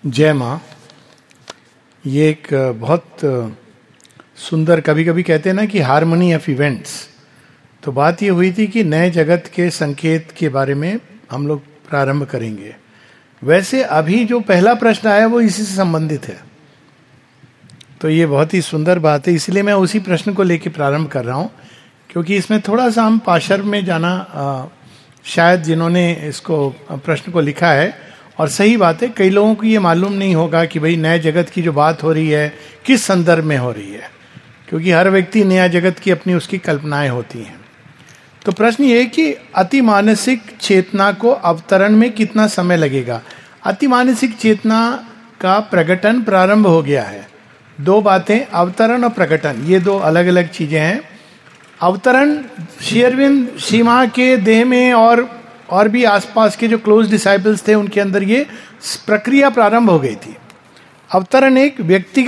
जय माँ। ये एक बहुत सुंदर, कभी कभी कहते हैं ना कि हार्मनी ऑफ इवेंट्स। तो बात ये हुई थी कि नए जगत के संकेत के बारे में हम लोग प्रारंभ करेंगे। वैसे अभी जो पहला प्रश्न आया वो इसी से संबंधित है, तो ये बहुत ही सुंदर बात है। इसलिए मैं उसी प्रश्न को लेकर प्रारंभ कर रहा हूँ, क्योंकि इसमें थोड़ा सा हम पाशर में जाना, शायद जिन्होंने इसको प्रश्न को लिखा है, और सही बात है, कई लोगों को ये मालूम नहीं होगा कि भाई नए जगत की जो बात हो रही है किस संदर्भ में हो रही है, क्योंकि हर व्यक्ति नया जगत की अपनी उसकी कल्पनाएं होती हैं। तो प्रश्न ये है कि अति मानसिक चेतना को अवतरण में कितना समय लगेगा। अति मानसिक चेतना का प्रकटन प्रारंभ हो गया है। दो बातें, अवतरण और प्रकटन, ये दो अलग अलग चीजें हैं। अवतरण श्री अरविंद सीमा के देह में और भी आसपास के जो क्लोज डिसाइपल्स थे उनके अंदर ये प्रक्रिया प्रारंभ हो गई थी। अवतरण एक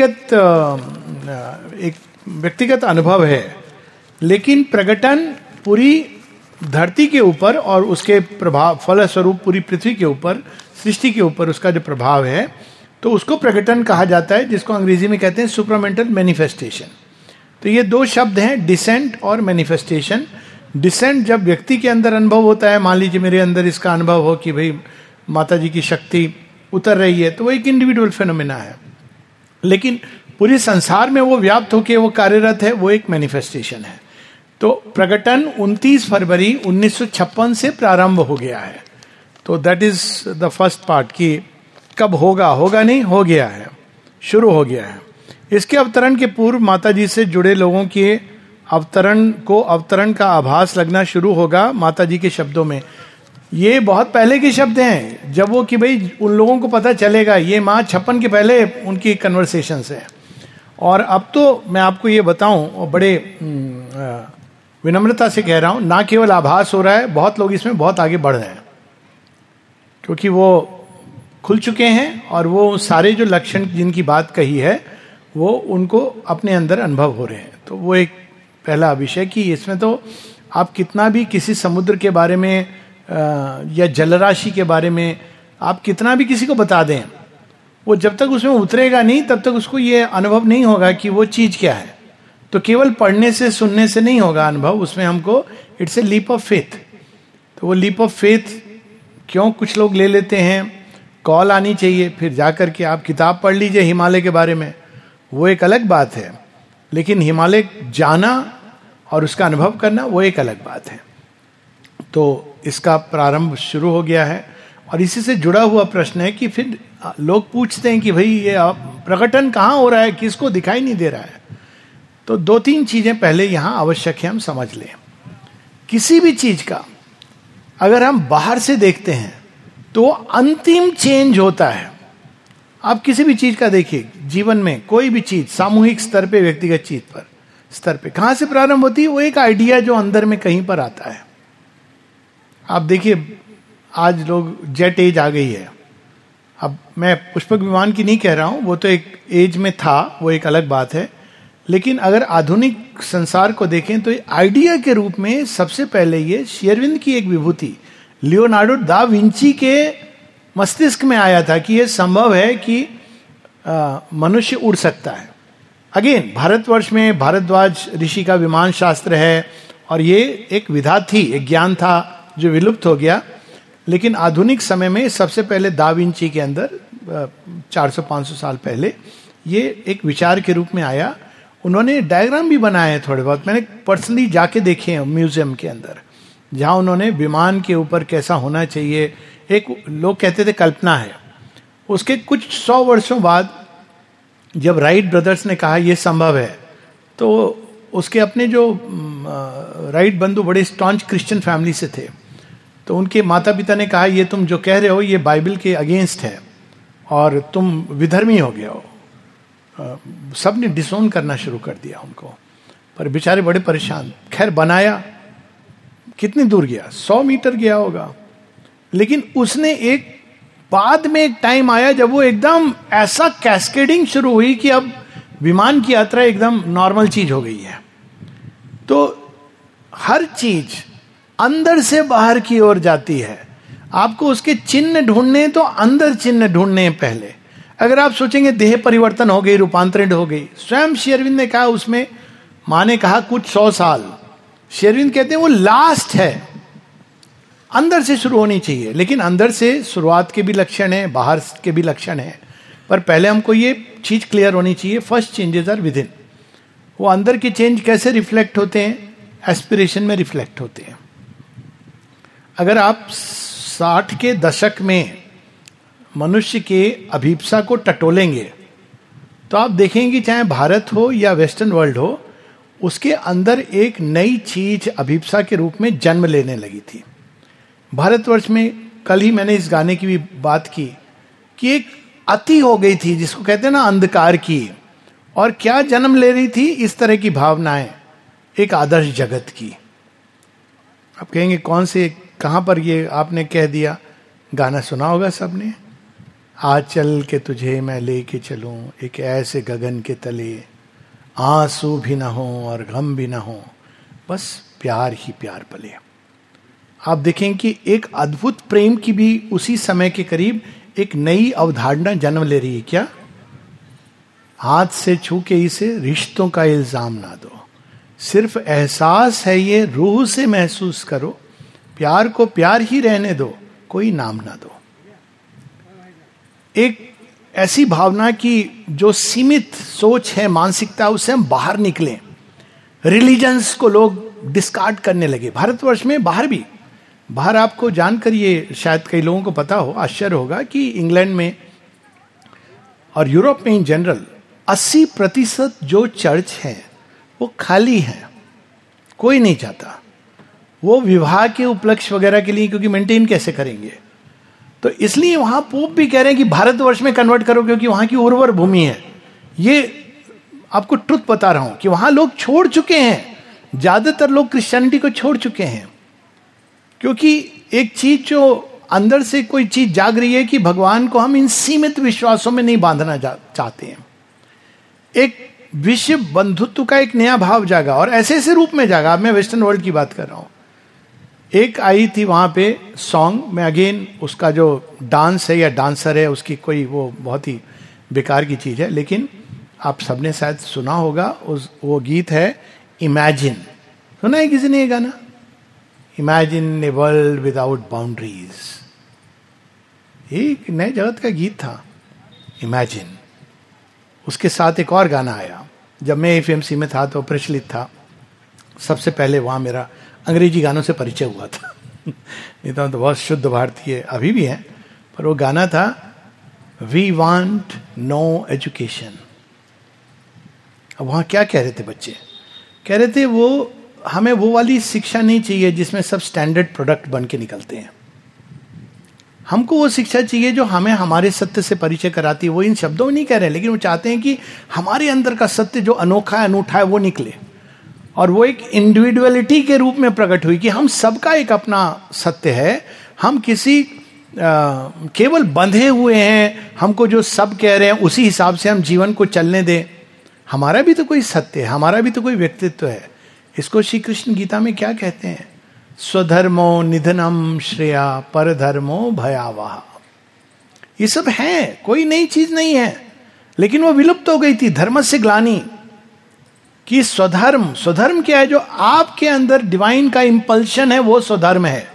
व्यक्तिगत अनुभव है, लेकिन प्रकटन पूरी धरती के ऊपर और उसके प्रभाव फलस्वरूप पूरी पृथ्वी के ऊपर, सृष्टि के ऊपर उसका जो प्रभाव है, तो उसको प्रकटन कहा जाता है, जिसको अंग्रेजी में कहते हैं सुप्रामेंटल मैनिफेस्टेशन। तो ये दो शब्द हैं, डिसेंट और मैनिफेस्टेशन। डिसेंट जब व्यक्ति के अंदर अनुभव होता है, मान लीजिए मेरे अंदर इसका अनुभव हो कि भाई माता जी की शक्ति उतर रही है, तो वो एक इंडिविजुअल फिनोमेना है, लेकिन पूरे संसार में वो व्याप्त होकर वो कार्यरत है, वो एक मैनिफेस्टेशन है। तो प्रकटन 29 फरवरी 1956 से प्रारंभ हो गया है। तो that is the first part, कि कब होगा नहीं, हो गया है, शुरू हो गया है। इसके अवतरण के पूर्व माता जी से जुड़े लोगों के अवतरण का आभास लगना शुरू होगा माता जी के शब्दों में। ये बहुत पहले के शब्द हैं, जब वो कि भाई उन लोगों को पता चलेगा, ये माँ 56 के पहले उनकी कन्वर्सेशंस है। और अब तो मैं आपको ये बताऊं, और बड़े विनम्रता से कह रहा हूं, ना केवल आभास हो रहा है, बहुत लोग इसमें बहुत आगे बढ़ रहे हैं, क्योंकि वो खुल चुके हैं और वो सारे जो लक्षण जिनकी बात कही है वो उनको अपने अंदर अनुभव हो रहे हैं। तो वो एक पहला विषय कि इसमें तो आप कितना भी किसी समुद्र के बारे में या जलराशि के बारे में आप कितना भी किसी को बता दें, वो जब तक उसमें उतरेगा नहीं तब तक उसको ये अनुभव नहीं होगा कि वो चीज क्या है। तो केवल पढ़ने से सुनने से नहीं होगा अनुभव, उसमें हमको it's a leap of faith. तो वो लीप ऑफ फेथ क्यों कुछ लोग ले लेते हैं, कॉल आनी चाहिए, फिर जाकर के आप किताब पढ़ लीजिए हिमालय के बारे में, वो एक अलग बात है, लेकिन हिमालय जाना और उसका अनुभव करना वो एक अलग बात है। तो इसका प्रारंभ शुरू हो गया है, और इसी से जुड़ा हुआ प्रश्न है कि फिर लोग पूछते हैं कि भाई ये प्रकटन कहाँ हो रहा है, किसको दिखाई नहीं दे रहा है। तो दो तीन चीजें पहले यहां आवश्यक है हम समझ लें। किसी भी चीज का अगर हम बाहर से देखते हैं तो अंतिम चेंज होता है। आप किसी भी चीज का देखिए, जीवन में कोई भी चीज, सामूहिक स्तर पे, व्यक्तिगत चीज पर स्तर पे कहां से प्रारंभ होती है, वो एक आइडिया जो अंदर में कहीं पर आता है। आप देखिए आज लोग जेट एज आ गई है। अब मैं पुष्पक विमान की नहीं कह रहा हूं, वो तो एक एज में था, वो एक अलग बात है। लेकिन अगर आधुनिक संसार को देखें तो आइडिया के रूप में सबसे पहले ये शेरविंद की एक विभूति लियोनार्डो दा विंची के मस्तिष्क में आया था कि यह संभव है कि मनुष्य उड़ सकता है। अगेन भारतवर्ष में भारद्वाज ऋषि का विमान शास्त्र है, और ये एक विधा थी, एक ज्ञान था जो विलुप्त हो गया। लेकिन आधुनिक समय में सबसे पहले दा विंची के अंदर 400-500 साल पहले ये एक विचार के रूप में आया। उन्होंने डायग्राम भी बनाए हैं थोड़े बहुत, मैंने पर्सनली जाके देखे हैं म्यूजियम के अंदर, जहां उन्होंने विमान के ऊपर कैसा होना चाहिए, एक लोग कहते थे कल्पना है। उसके कुछ 100 वर्षों बाद जब राइट ब्रदर्स ने कहा यह संभव है, तो उसके अपने जो राइट बंधु बड़े स्टॉन्च क्रिश्चियन फैमिली से थे, तो उनके माता पिता ने कहा ये तुम जो कह रहे हो ये बाइबल के अगेंस्ट है और तुम विधर्मी हो गए हो। सब ने डिसोन करना शुरू कर दिया उनको, पर बेचारे बड़े परेशान। खैर बनाया, कितनी दूर गया, 100 मीटर गया होगा। लेकिन उसने एक बाद में एक टाइम आया जब वो एकदम ऐसा कैस्केडिंग शुरू हुई कि अब विमान की यात्रा एकदम नॉर्मल चीज हो गई है। तो हर चीज अंदर से बाहर की ओर जाती है। आपको उसके चिन्ह ढूंढने तो अंदर चिन्ह ढूंढने हैं पहले। अगर आप सोचेंगे देह परिवर्तन हो गई, रूपांतरित हो गई, स्वयं श्री अरविंद ने कहा, उसमें मां ने कहा कुछ 100 साल, श्री अरविंद कहते हैं वो लास्ट है, अंदर से शुरू होनी चाहिए। लेकिन अंदर से शुरुआत के भी लक्षण है, बाहर के भी लक्षण है, पर पहले हमको ये चीज क्लियर होनी चाहिए, first changes are within. वो अंदर के चेंज कैसे रिफ्लेक्ट होते हैं? एस्पिरेशन में रिफ्लेक्ट होते हैं। अगर आप 60 के दशक में मनुष्य के अभिप्सा को टटोलेंगे तो आप देखेंगे चाहे भारत हो या वेस्टर्न वर्ल्ड हो, उसके अंदर एक नई चीज अभिप्सा के रूप में जन्म लेने लगी थी। भारतवर्ष में कल ही मैंने इस गाने की भी बात की कि एक अति हो गई थी, जिसको कहते हैं ना अंधकार की, और क्या जन्म ले रही थी? इस तरह की भावनाएं, एक आदर्श जगत की। आप कहेंगे कौन से, कहां पर ये आपने कह दिया? गाना सुना होगा सबने, आज चल के तुझे मैं लेके चलूं एक ऐसे गगन के तले, आंसू भी ना हो और गम भी ना हो, बस प्यार ही प्यार पले। आप देखें कि एक अद्भुत प्रेम की भी उसी समय के करीब एक नई अवधारणा जन्म ले रही है। क्या? हाथ से छू के इसे रिश्तों का इल्जाम ना दो, सिर्फ एहसास है ये, रूह से महसूस करो, प्यार को प्यार ही रहने दो, कोई नाम ना दो। एक ऐसी भावना की जो सीमित सोच है, मानसिकता, उससे हम बाहर निकलें। रिलीजन्स को लोग डिस्कार्ड करने लगे, भारतवर्ष में, बाहर भी। बाहर आपको जानकर ये शायद कई लोगों को पता हो, आश्चर्य होगा कि इंग्लैंड में और यूरोप में इन जनरल 80% जो चर्च हैं वो खाली हैं, कोई नहीं चाहता। वो विवाह के उपलक्ष्य वगैरह के लिए, क्योंकि मेंटेन कैसे करेंगे, तो इसलिए वहां पोप भी कह रहे हैं कि भारतवर्ष में कन्वर्ट करो, क्योंकि वहां की उर्वर भूमि है। ये आपको ट्रुथ बता रहा हूं कि वहां लोग छोड़ चुके हैं, ज्यादातर लोग क्रिश्चियनिटी को छोड़ चुके हैं, क्योंकि एक चीज जो अंदर से कोई चीज जाग रही है कि भगवान को हम इन सीमित विश्वासों में नहीं बांधना चाहते हैं। एक विश्व बंधुत्व का एक नया भाव जागा, और ऐसे ऐसे रूप में जागा। अब मैं वेस्टर्न वर्ल्ड की बात कर रहा हूं। एक आई थी वहां पे सॉन्ग में, अगेन उसका जो डांस है या डांसर है उसकी कोई, वो बहुत ही बेकार की चीज है, लेकिन आप सबने शायद सुना होगा। वो गीत है इमेजिन। सुना है किसी ने ये गाना? Imagine a world without boundaries, एक नए जगत का गीत था इमेजिन। उसके साथ एक और गाना आया, जब मैं एफएमसी में था तो प्रचलित था, सबसे पहले वहां मेरा अंग्रेजी गानों से परिचय हुआ था। नहीं तो बहुत शुद्ध भारतीय अभी भी है, पर वो गाना था वी वांट नो एजुकेशन। अब वहां क्या कह रहे थे बच्चे? कह रहे थे वो हमें वो वाली शिक्षा नहीं चाहिए जिसमें सब स्टैंडर्ड प्रोडक्ट बन के निकलते हैं। हमको वो शिक्षा चाहिए जो हमें हमारे सत्य से परिचय कराती है। वो इन शब्दों में नहीं कह रहे, लेकिन वो चाहते हैं कि हमारे अंदर का सत्य जो अनोखा है, अनूठा है, वो निकले। और वो एक इंडिविजुअलिटी के रूप में प्रकट हुई कि हम सबका एक अपना सत्य है। हम किसी केवल बंधे हुए हैं, हमको जो सब कह रहे हैं उसी हिसाब से हम जीवन को चलने दें। हमारा भी तो कोई सत्य है, हमारा भी तो कोई व्यक्तित्व है। इसको श्री कृष्ण गीता में क्या कहते हैं? स्वधर्मो निधनम श्रेया परधर्मो भयावह। ये सब है, कोई नई चीज नहीं है, लेकिन वो विलुप्त हो गई थी। धर्म से ग्लानि कि स्वधर्म, स्वधर्म क्या है? जो आपके अंदर डिवाइन का इंपल्शन है, वो स्वधर्म है।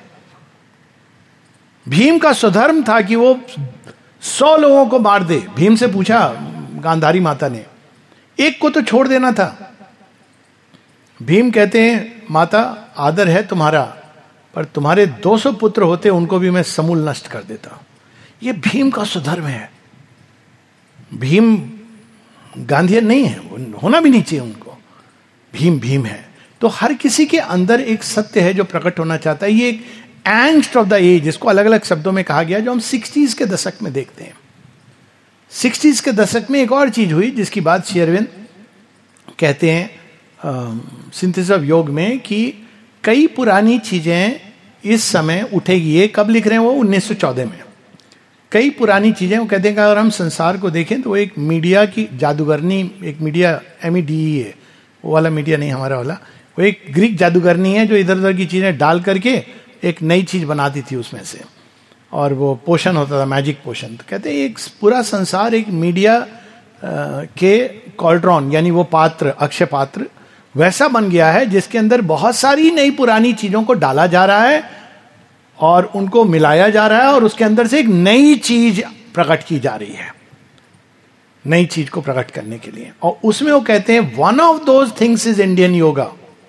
भीम का स्वधर्म था कि वो 100 लोगों को मार दे। भीम से पूछा गांधारी माता ने, एक को तो छोड़ देना था। भीम कहते हैं माता आदर है तुम्हारा, पर तुम्हारे 200 पुत्र होते उनको भी मैं समूल नष्ट कर देता। ये भीम का स्वधर्म है। भीम गांधीयन नहीं है, होना भी नहीं चाहिए उनको। भीम भीम है। तो हर किसी के अंदर एक सत्य है जो प्रकट होना चाहता है। ये एक एंग्स्ट ऑफ द एज, जिसको अलग अलग शब्दों में कहा गया, जो हम 60s के दशक में देखते हैं। 60s के दशक में एक और चीज हुई जिसकी बात श्री अरविंद कहते हैं सिंथेसिस ऑफ योग में, कि कई पुरानी चीजें इस समय उठेगी। ये कब लिख रहे हैं? वो 1914 में। कई पुरानी चीजें, वो कहते हैं कि अगर हम संसार को देखें तो एक मीडिया की जादूगरनी, एक मीडिया MEDE है, वो वाला मीडिया नहीं हमारा वाला, वो एक ग्रीक जादूगरनी है जो इधर उधर की चीजें डाल करके एक नई चीज बनाती थी उसमें से। और वो पोशन होता था, मैजिक पोशन। तो कहते हैं एक पूरा संसार एक मीडिया के कॉल्ड्रॉन, यानी वो पात्र, अक्षय पात्र वैसा बन गया है जिसके अंदर बहुत सारी नई पुरानी चीजों को डाला जा रहा है और उनको मिलाया जा रहा है और उसके अंदर से एक नई चीज प्रकट की जा रही है, नई चीज को प्रकट करने के लिए। और उसमें वो कहते हैं one of those things is Indian yoga,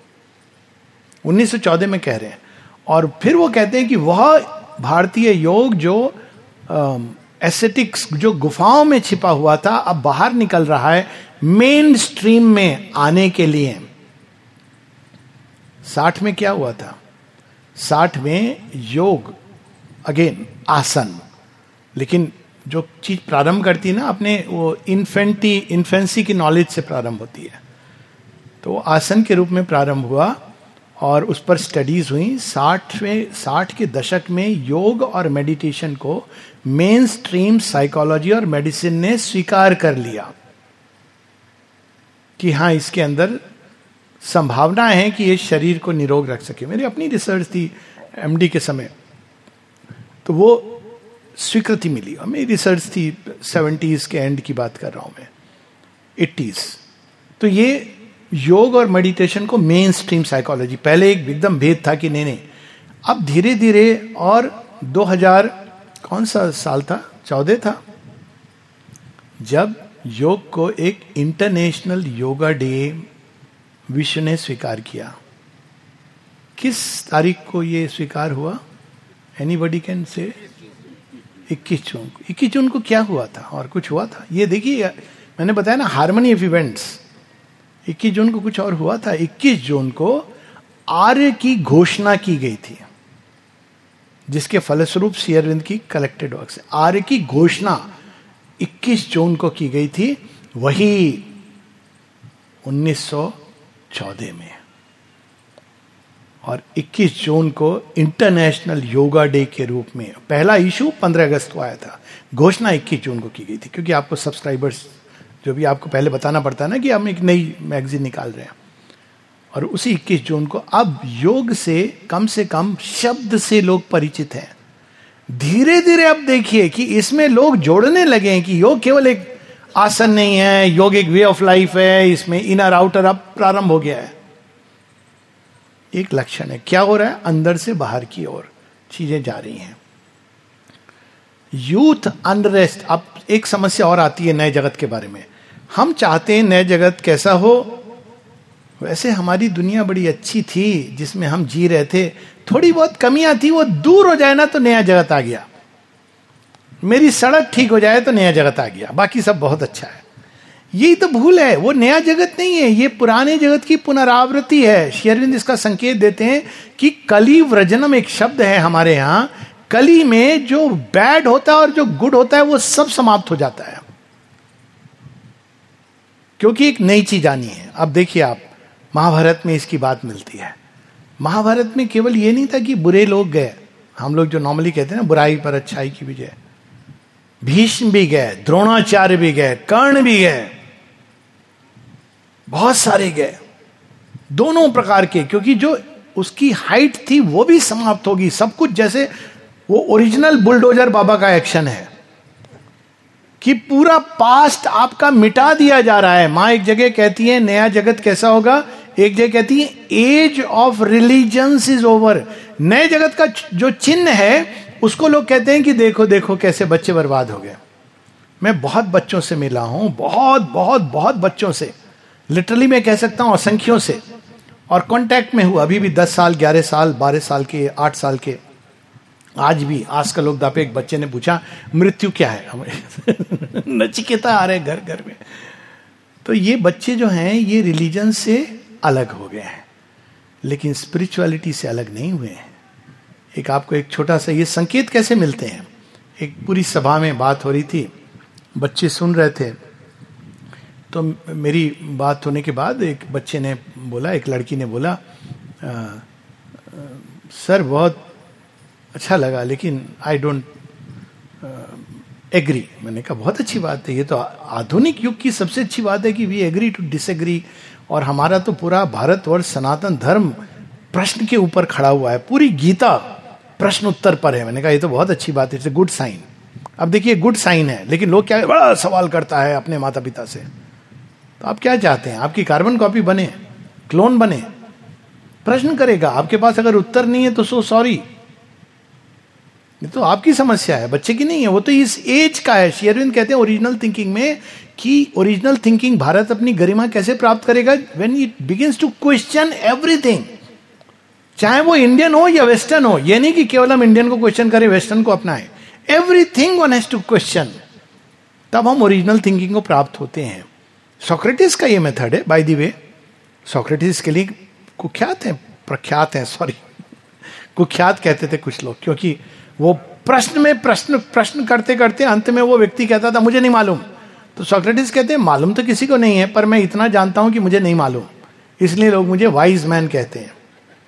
1914 में कह रहे हैं। और फिर वो कहते हैं कि वह भारतीय योग जो एस्थेटिक्स, जो गुफाओं में छिपा हुआ था, अब बाहर निकल रहा है मेन स्ट्रीम में आने के लिए। 60 में क्या हुआ था? 60 में योग, अगेन आसन, लेकिन जो चीज प्रारंभ करती है ना अपने वो इन्फेंसी की नॉलेज से प्रारंभ होती है, तो वो आसन के रूप में प्रारंभ हुआ और उस पर स्टडीज हुई। 60 के दशक में योग और मेडिटेशन को मेन स्ट्रीम साइकोलॉजी और मेडिसिन ने स्वीकार कर लिया कि हाँ, इसके अंदर संभावना है कि ये शरीर को निरोग रख सके। मेरी अपनी रिसर्च थी एमडी के समय, तो वो स्वीकृति मिली। और मेरी रिसर्च थी 70s के एंड की बात कर रहा हूं मैं, 80s। तो ये योग और मेडिटेशन को मेन स्ट्रीम साइकोलॉजी, पहले एक एकदम भेद था कि नहीं, अब धीरे धीरे, और 2000 कौन सा साल था, 14 था, जब योग को एक इंटरनेशनल योगा डे विश्व ने स्वीकार किया। किस तारीख को ये स्वीकार हुआ? एनीबडी कैन से? 21 जून को। 21 जून को क्या हुआ था? और कुछ हुआ था, ये देखिए मैंने बताया ना, हार्मनी ऑफ इवेंट्स। 21 जून को कुछ और हुआ था। 21 जून को आर्य की घोषणा की गई थी, जिसके फलस्वरूप श्री अरविंद की कलेक्टेड वर्क्स, आर्य की घोषणा 21 जून को की गई थी, वही 1914 में। और 21 जून को इंटरनेशनल योगा डे के रूप में, पहला इशू 15 अगस्त को आया था, घोषणा 21 जून को की गई थी, क्योंकि आपको सब्सक्राइबर्स जो भी आपको पहले बताना पड़ता है ना कि हम एक नई मैगजीन निकाल रहे हैं। और उसी 21 जून को अब योग से कम शब्द से लोग परिचित हैं। धीरे धीरे अब देखिए कि इसमें लोग जोड़ने लगे हैं कि योग केवल एक आसन नहीं है, योग एक वे ऑफ लाइफ है, इसमें इनर आउटर अब प्रारंभ हो गया है। एक लक्षण है, क्या हो रहा है? अंदर से बाहर की ओर चीजें जा रही हैं। Youth unrest. अब एक समस्या और आती है नए जगत के बारे में। हम चाहते हैं नए जगत कैसा हो, वैसे हमारी दुनिया बड़ी अच्छी थी जिसमें हम जी रहे थे, थोड़ी बहुत कमियां थी, वो दूर हो जाए ना तो नया जगत आ गया। मेरी सड़क ठीक हो जाए तो नया जगत आ गया, बाकी सब बहुत अच्छा है। यही तो भूल है, वो नया जगत नहीं है, ये पुराने जगत की पुनरावृत्ति है। श्री अरविंद इसका संकेत देते हैं कि कली व्रजनम एक शब्द है हमारे यहां। कली में जो बैड होता है और जो गुड होता है वो सब समाप्त हो जाता है, क्योंकि एक नई चीज आनी है। अब देखिए आप, महाभारत में इसकी बात मिलती है। महाभारत में केवल ये नहीं था कि बुरे लोग गए, हम लोग जो नॉर्मली कहते हैं ना बुराई पर अच्छाई की विजय, भीष्म भी गए, द्रोणाचार्य भी गए, कर्ण भी गए, बहुत सारे गए, दोनों प्रकार के, क्योंकि जो उसकी हाइट थी वो भी समाप्त होगी। सब कुछ जैसे वो ओरिजिनल बुलडोजर बाबा का एक्शन है कि पूरा पास्ट आपका मिटा दिया जा रहा है। मां एक जगह कहती है नया जगत कैसा होगा, एक जगह कहती है age of religions is over. नए जगत का जो चिन्ह है उसको लोग कहते हैं कि देखो देखो कैसे बच्चे बर्बाद हो गए। मैं बहुत बच्चों से मिला हूं, बहुत बहुत बहुत बच्चों से, लिटरली मैं कह सकता हूं असंख्यों से, और कांटेक्ट में हूं अभी भी। 10 साल 11 साल 12 साल के 8 साल के। आज भी आज का लोग दापे एक बच्चे ने पूछा मृत्यु क्या है नचिकेता आ रहे घर घर में। तो ये बच्चे जो हैं ये रिलीजन से अलग हो गए हैं, लेकिन स्पिरिचुअलिटी से अलग नहीं हुए हैं। एक आपको एक छोटा सा ये संकेत कैसे मिलते हैं। एक पूरी सभा में बात हो रही थी, बच्चे सुन रहे थे, तो मेरी बात होने के बाद एक बच्चे ने बोला, एक लड़की ने बोला, सर बहुत अच्छा लगा लेकिन आई डोंट एग्री। मैंने कहा बहुत अच्छी बात है, ये तो आधुनिक युग की सबसे अच्छी बात है कि वी एग्री टू डिसएग्री। और हमारा तो पूरा भारतवर्ष सनातन धर्म प्रश्न के ऊपर खड़ा हुआ है। पूरी गीता प्रश्न उत्तर पर है। मैंने कहा ये तो बहुत अच्छी बात है, इट्स ए गुड साइन। अब देखिए गुड साइन है, लेकिन लोग क्या बड़ा सवाल करता है अपने माता पिता से। तो आप क्या चाहते हैं, आपकी कार्बन कॉपी बने, क्लोन बने? प्रश्न करेगा, आपके पास अगर उत्तर नहीं है तो सो सॉरी, ये तो आपकी समस्या है, बच्चे की नहीं है। वो तो इस एज का है। श्री अरविंद कहते हैं ओरिजिनल थिंकिंग में कि ओरिजिनल थिंकिंग भारत अपनी गरिमा कैसे प्राप्त करेगा? When it begins to question everything, चाहे वो इंडियन हो या वेस्टर्न हो। ये नहीं कि केवल हम इंडियन को क्वेश्चन करें, वेस्टर्न को अपनाएं। Everything one has to question, तब हम ओरिजिनल थिंकिंग को प्राप्त होते हैं। सोक्रेटिस का ये मेथड है, बाय द वे। सोक्रेटिस के लिए कुख्यात है, प्रख्यात है, सॉरी, कुख्यात कहते थे कुछ लोग, क्योंकि वो प्रश्न में प्रश्न करते करते अंत में वो व्यक्ति कहता था मुझे नहीं मालूम। तो सोक्रेटिस कहते हैं मालूम तो किसी को नहीं है, पर मैं इतना जानता हूं कि मुझे नहीं मालूम, इसलिए लोग मुझे वाइज मैन कहते हैं।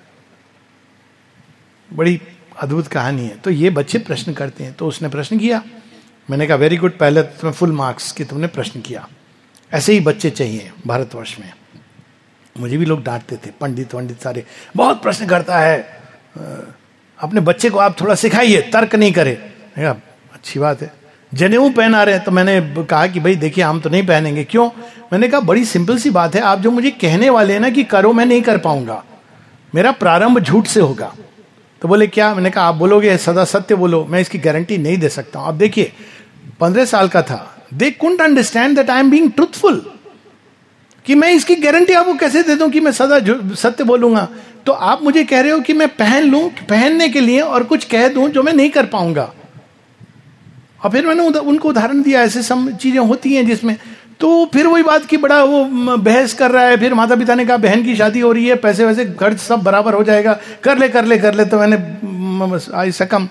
बड़ी अद्भुत कहानी है। तो ये बच्चे प्रश्न करते हैं। तो उसने प्रश्न किया, मैंने कहा वेरी गुड, पहले तुम्हें फुल मार्क्स कि तुमने प्रश्न किया। ऐसे ही बच्चे चाहिए भारतवर्ष में। मुझे भी लोग डांटते थे, पंडित सारे, बहुत प्रश्न करता है, अपने बच्चे को आप थोड़ा सिखाइए, तर्क नहीं करे। अच्छी बात है। जनेऊ पहना रहे हैं, तो मैंने कहा कि भाई देखिए हम तो नहीं पहनेंगे। क्यों? मैंने कहा बड़ी सिंपल सी बात है, आप जो मुझे कहने वाले हैं ना कि करो, मैं नहीं कर पाऊंगा, मेरा प्रारंभ झूठ से होगा। तो बोले क्या? मैंने कहा आप बोलोगे सदा सत्य बोलो, मैं इसकी गारंटी नहीं दे सकता हूं। अब देखिए 15 साल का था, they couldn't understand that I am being truthful, कि मैं इसकी गारंटी आपको कैसे दे दूं कि मैं सदा सत्य बोलूंगा। तो आप मुझे कह रहे हो कि मैं पहन लूं, पहनने के लिए, और कुछ कह दूं जो मैं नहीं कर पाऊंगा। और फिर मैंने उनको उदाहरण दिया, ऐसे सब चीजें होती हैं जिसमें, तो फिर वही बात की बड़ा वो बहस कर रहा है। फिर माता पिता ने कहा बहन की शादी हो रही है, पैसे वैसे खर्च सब बराबर हो जाएगा, कर ले। तो मैंने आई सकम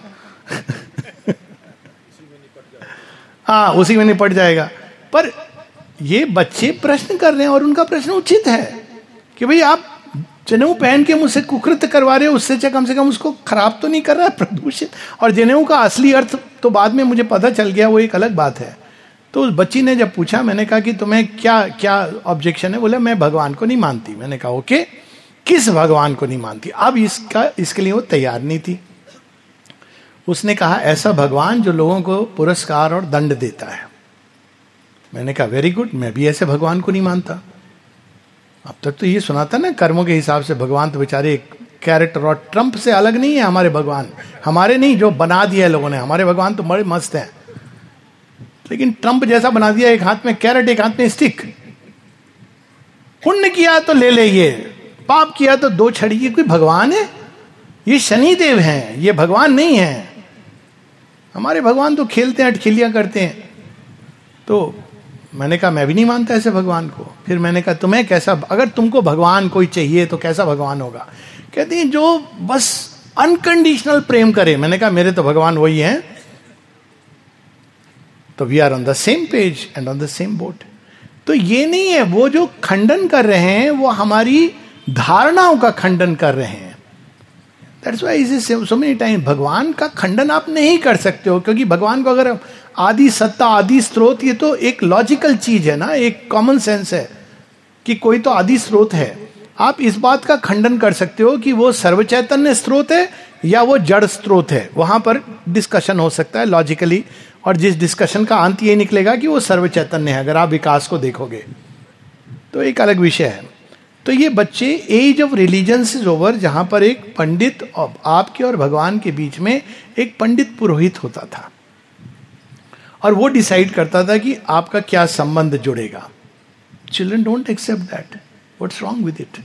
हाँ उसी में निपट जाएगा। पर ये बच्चे प्रश्न कर रहे हैं और उनका प्रश्न उचित है कि भाई आप जनेऊ पहन के मुझसे कुकृत्य करवा रहे हो, उससे कम से कम उसको खराब तो नहीं कर रहा है, प्रदूषित। और जनेऊ का असली अर्थ तो बाद में मुझे पता चल गया, वो एक अलग बात है। तो उस बच्ची ने जब पूछा, मैंने कहा कि तुम्हें क्या ऑब्जेक्शन है? बोले मैं भगवान को नहीं मानती। मैंने कहा ओके, किस भगवान को नहीं मानती? अब इसके लिए वो तैयार नहीं थी। उसने कहा ऐसा भगवान जो लोगों को पुरस्कार और दंड देता है। मैंने कहा वेरी गुड, मैं भी ऐसे भगवान को नहीं मानता। अब तक तो ये सुना था ना, कर्मों के हिसाब से भगवान तो बेचारे कैरेक्टर और ट्रंप से अलग नहीं है हमारे भगवान। हमारे नहीं, जो बना दिया है लोगों ने, हमारे भगवान तो बड़े मस्त हैं। लेकिन ट्रंप जैसा बना दिया, एक हाथ में कैरेट एक हाथ में स्टिक। पुण्य किया तो ले ये, पाप किया तो 2 छड़ी। ये कोई भगवान है? ये शनिदेव हैं, ये भगवान नहीं है। हमारे भगवान तो खेलते हैं, अटखिलियां करते हैं। तो मैंने कहा मैं भी नहीं मानता ऐसे भगवान को। फिर मैंने कहा तुम्हें कैसा, अगर तुमको भगवान कोई चाहिए तो कैसा भगवान होगा? कहती है जो बस अनकंडीशनल प्रेम करे। मैंने कहा मेरे तो भगवान वही हैं। तो we are on the same page and on the same boat. तो ये नहीं है, वो जो खंडन कर रहे हैं वो हमारी धारणाओं का खंडन कर रहे हैं। That's why is so many time भगवान का खंडन आप नहीं कर सकते हो, क्योंकि भगवान को अगर आदि सत्ता, आदि स्रोत, ये तो एक लॉजिकल चीज है ना, एक कॉमन सेंस है कि कोई तो आदि स्रोत है। आप इस बात का खंडन कर सकते हो कि वो सर्वचैतन्य स्रोत है या वो जड़ स्रोत है। वहां पर डिस्कशन हो सकता है लॉजिकली, और जिस डिस्कशन का अंत ये निकलेगा कि वो सर्वचैतन्य है, अगर आप विकास को देखोगे तो एक अलग विषय है। तो ये बच्चे, age of religions is over, जहां पर एक पंडित और आपके और भगवान के बीच में एक पंडित पुरोहित होता था, और वो डिसाइड करता था कि आपका क्या संबंध जुड़ेगा। Children don't accept that. What's wrong with it?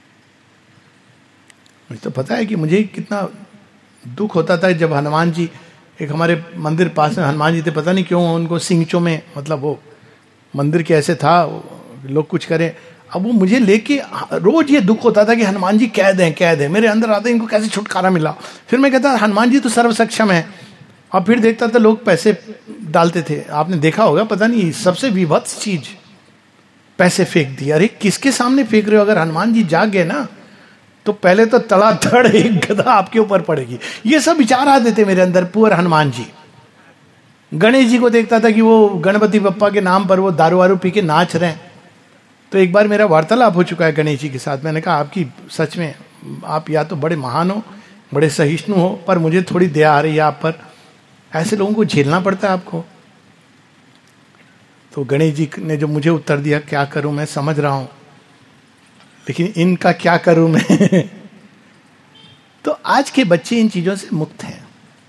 मुझे तो पता है कि मुझे कितना दुख होता था जब हनुमान जी, एक हमारे मंदिर पास में हनुमान जी थे, पता नहीं क्यों उनको सिंगचों में, मतलब वो मंदिर के ऐसे था, लोग कुछ करें। अब वो मुझे लेके रोज ये दुख होता था कि हनुमान जी कैद हैं। मेरे अंदर आते इनको कैसे छुटकारा मिला। फिर मैं कहता हनुमान जी तो सर्व सक्षम है। और फिर देखता था लोग पैसे डालते थे, आपने देखा होगा, पता नहीं सबसे विभत्स चीज, पैसे फेंक दिए। अरे किसके सामने फेंक रहे हो? अगर हनुमान जी जाग गए ना तो पहले तो तड़ातड़ एक गदा आपके ऊपर पड़ेगी। ये सब विचार आते थे मेरे अंदर। पुअर हनुमान जी। गणेश जी को देखता था कि वो गणपति बप्पा के नाम पर वो दारू वारू पी के नाच रहे हैं। तो एक बार मेरा वार्तालाप हो चुका है गणेश जी के साथ। मैंने कहा आपकी सच में, आप या तो बड़े महान हो, बड़े सहिष्णु हो, पर मुझे थोड़ी दया आ रही है आप पर, ऐसे लोगों को झेलना पड़ता है आपको। तो गणेश जी ने जो मुझे उत्तर दिया, क्या करूं मैं समझ रहा हूं, लेकिन इनका क्या करूं मैं तो आज के बच्चे इन चीजों से मुक्त हैं।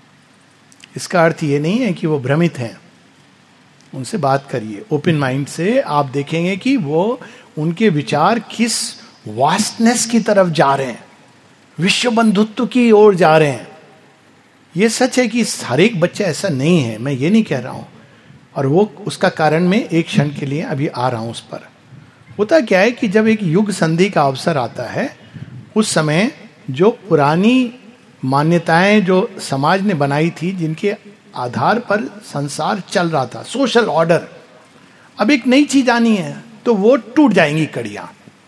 इसका अर्थ ये नहीं है कि वो भ्रमित हैं। उनसे बात करिए ओपन माइंड से, आप देखेंगे कि वो उनके विचार किस वास्टनेस की तरफ जा रहे हैं, विश्व बंधुत्व की ओर जा रहे हैं। ये सच है कि हर एक बच्चा ऐसा नहीं है, मैं ये नहीं कह रहा हूं, और वो उसका कारण मैं एक क्षण के लिए अभी आ रहा हूं उस पर। होता क्या है कि जब एक युग संधि का अवसर आता है, उस समय जो पुरानी मान्यताएं जो समाज ने बनाई थी, जिनके आधार पर संसार चल रहा था, सोशल ऑर्डर, अब एक नई चीज आनी है तो वो टूट जाएंगी कड़ियां।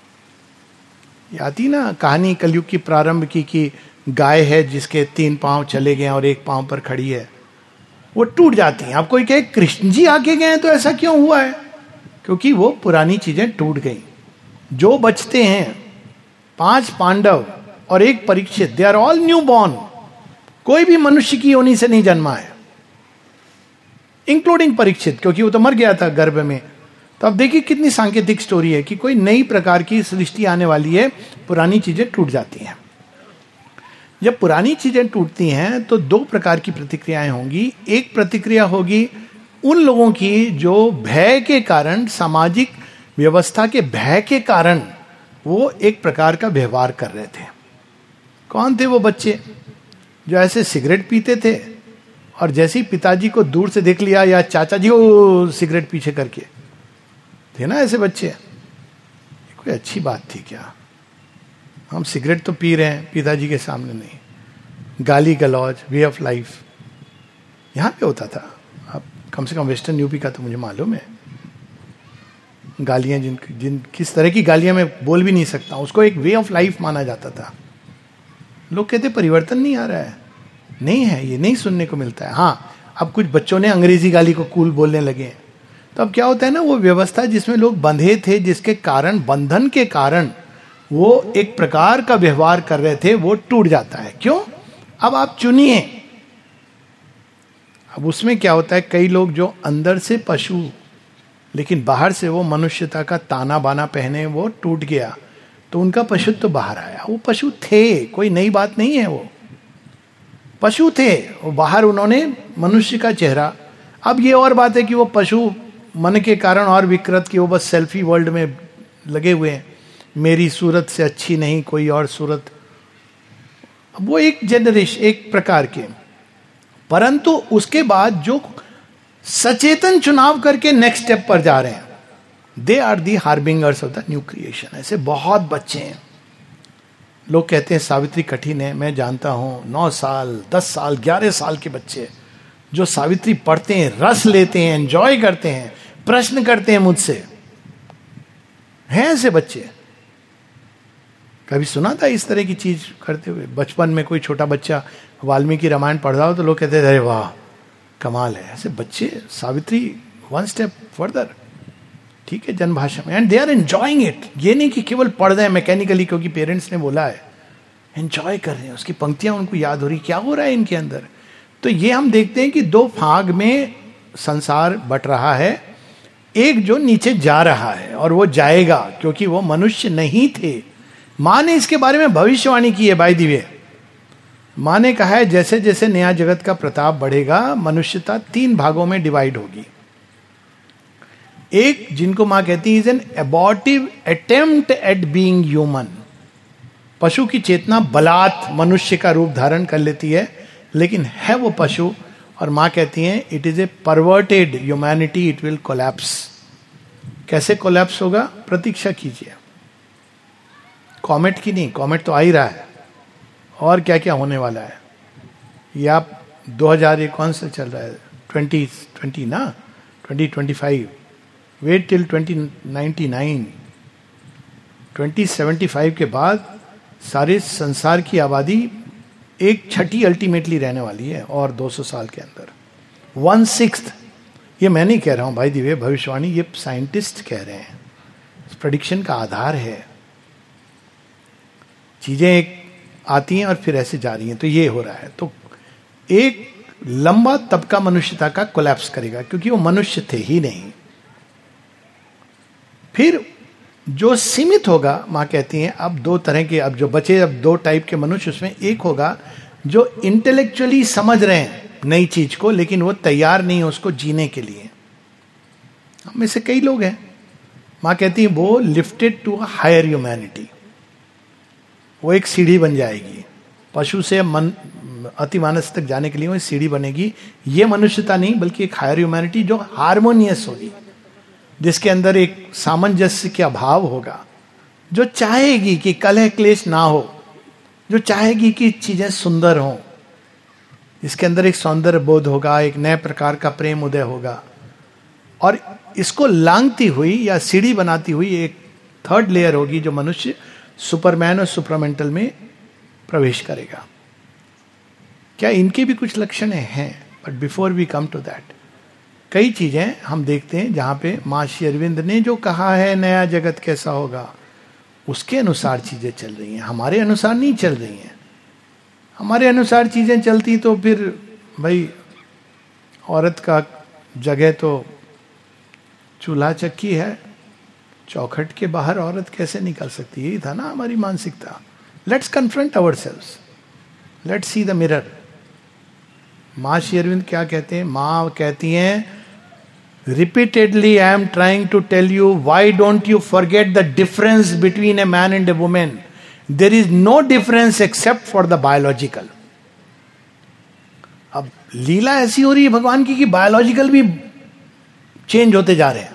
ये आती ना कहानी कलयुग की प्रारंभ की, कि गाय है जिसके 3 पांव चले गए और 1 पांव पर खड़ी है, वो टूट जाती हैं। आप कोई कहे कृष्ण जी आके गए तो ऐसा क्यों हुआ है? क्योंकि वो पुरानी चीजें टूट गई। जो बचते हैं 5 पांडव और 1 Parikshit, they are all new born. कोई भी मनुष्य की योनि से नहीं जन्मा है, इंक्लूडिंग परीक्षित, क्योंकि वो तो मर गया था गर्भ में। तो अब देखिए कितनी सांकेतिक स्टोरी है कि कोई नई प्रकार की सृष्टि आने वाली है, पुरानी चीजें टूट जाती हैं। जब पुरानी चीजें टूटती हैं तो 2 प्रकार की प्रतिक्रियाएं होंगी। एक प्रतिक्रिया होगी उन लोगों की जो भय के कारण, सामाजिक व्यवस्था के भय के कारण वो एक प्रकार का व्यवहार कर रहे थे। कौन थे वो बच्चे? जो ऐसे सिगरेट पीते थे और जैसे ही पिताजी को दूर से देख लिया, या चाचा जी वो सिगरेट पीछे करके, थे ना ऐसे बच्चे। ये कोई अच्छी बात थी क्या? हम सिगरेट तो पी रहे हैं, पिताजी के सामने नहीं। गाली गलौज, वे ऑफ लाइफ यहां पे होता था। अब कम से कम वेस्टर्न यूपी का तो मुझे मालूम है। गालियां जिन किस तरह की गालियां मैं बोल भी नहीं सकता, उसको एक वे ऑफ लाइफ माना जाता था। लोग कहते परिवर्तन नहीं आ रहा है, नहीं है, ये नहीं सुनने को मिलता है। हाँ, अब कुछ बच्चों ने अंग्रेजी गाली को कूल बोलने लगे, तो अब क्या होता है ना, वो व्यवस्था जिसमें लोग बंधे थे, जिसके कारण, बंधन के कारण वो एक प्रकार का व्यवहार कर रहे थे, वो टूट जाता है। क्यों? अब आप चुनिए। अब उसमें क्या होता है, कई लोग जो अंदर से पशु लेकिन बाहर से वो मनुष्यता का ताना बाना पहने, वो टूट गया, तो उनका पशुत्व तो बाहर आया। वो पशु थे, कोई नई बात नहीं है, वो पशु थे, वो बाहर उन्होंने मनुष्य का चेहरा। अब ये और बात है कि वो पशु मन के कारण और विकृत, कि वो बस सेल्फी वर्ल्ड में लगे हुए हैं, मेरी सूरत से अच्छी नहीं कोई और सूरत। वो एक जनरेशन, एक प्रकार के। परंतु उसके बाद जो सचेतन चुनाव करके नेक्स्ट स्टेप पर जा रहे हैं, they are the harbingers of the new creation. ऐसे बहुत बच्चे हैं। लोग कहते हैं सावित्री कठिन है, मैं जानता हूं 9 साल 10 साल 11 साल के बच्चे जो सावित्री पढ़ते हैं, रस लेते हैं, एंजॉय करते हैं, प्रश्न करते हैं मुझसे, हैं ऐसे बच्चे। कभी सुना था इस तरह की चीज करते हुए? बचपन में कोई छोटा बच्चा वाल्मीकि रामायण पढ़ रहा हो तो लोग कहते थे अरे वाह कमाल है। ऐसे बच्चे सावित्री 1 स्टेप फर्दर, ठीक है, जनभाषा में, and they are enjoying it. ये नहीं कि केवल पढ़ रहे हैं मैकेनिकली क्योंकि पेरेंट्स ने बोला है, एंजॉय कर रहे हैं, उसकी पंक्तियां उनको याद हो रही, क्या हो रहा है इनके अंदर। तो ये हम देखते हैं कि 2 भाग में संसार बट रहा है। एक जो नीचे जा रहा है, और वो जाएगा क्योंकि वो मनुष्य नहीं थे। मां ने इसके बारे में भविष्यवाणी की है। बाय द वे, मां ने कहा है जैसे जैसे नया जगत का प्रताप बढ़ेगा, मनुष्यता 3 भागों में डिवाइड होगी। एक जिनको मां कहती है is an abortive attempt at being human. पशु की चेतना बलात् मनुष्य का रूप धारण कर लेती है, लेकिन है वो पशु। और मां कहती है it is a perverted humanity, it will collapse. कैसे कोलैप्स होगा? प्रतीक्षा कीजिए। कॉमेट की नहीं, कॉमेट तो आ ही रहा है, और क्या क्या होने वाला है। ये आप 2000 कौन सा चल रहा है, 2020 ना, 2025, वेट टिल 2099, 2075 के बाद सारे संसार की आबादी 1/6 अल्टीमेटली रहने वाली है, और 200 साल के अंदर 1/6। ये मैं नहीं कह रहा हूं भाई दिव्य भविष्यवाणी, ये साइंटिस्ट कह रहे हैं, प्रेडिक्शन का आधार है। चीजें एक आती हैं और फिर ऐसे जा रही हैं, तो ये हो रहा है। तो एक लंबा तबका मनुष्यता का कोलैप्स करेगा, क्योंकि वो मनुष्य थे ही नहीं। फिर जो सीमित होगा, माँ कहती हैं अब दो तरह के, अब जो बचे, अब दो टाइप के मनुष्य, उसमें एक होगा जो इंटेलेक्चुअली समझ रहे हैं नई चीज को, लेकिन वो तैयार नहीं है उसको जीने के लिए। हम में से कई लोग हैं, माँ कहती है वो lifted to a higher humanity, वो एक सीढ़ी बन जाएगी। पशु से मन अति मानस तक जाने के लिए वो सीढ़ी बनेगी। ये मनुष्यता नहीं, बल्कि एक हायर ह्यूमैनिटी जो हार्मोनियस होगी, जिसके अंदर एक सामंजस्य के अभाव होगा, जो चाहेगी कि कलह क्लेश ना हो, जो चाहेगी कि चीजें सुंदर हों, जिसके अंदर एक सौंदर्य बोध होगा, एक नए प्रकार का प्रेम उदय होगा। और इसको लांघती हुई या सीढ़ी बनाती हुई एक थर्ड लेयर होगी, जो मनुष्य सुपरमैन और सुपरामेंटल में प्रवेश करेगा। क्या इनके भी कुछ लक्षण हैं? But before we come to that, कई चीजें हम देखते हैं जहां पे मां श्री अरविंद ने जो कहा है नया जगत कैसा होगा, उसके अनुसार चीजें चल रही हैं, हमारे अनुसार नहीं चल रही हैं। हमारे अनुसार चीजें चलती तो फिर भाई औरत का जगह तो चूल्हा चक्की है, चौखट के बाहर औरत कैसे निकल सकती है? यही था ना हमारी मानसिकता। Let's confront ourselves, let's see the mirror. मां श्री अरविंद क्या कहते हैं? मां कहती हैं repeatedly I am trying to tell you, why don't you forget the difference between a man and a woman? There is no difference except for the biological. अब लीला ऐसी हो रही है भगवान की कि बायोलॉजिकल भी चेंज होते जा रहे हैं।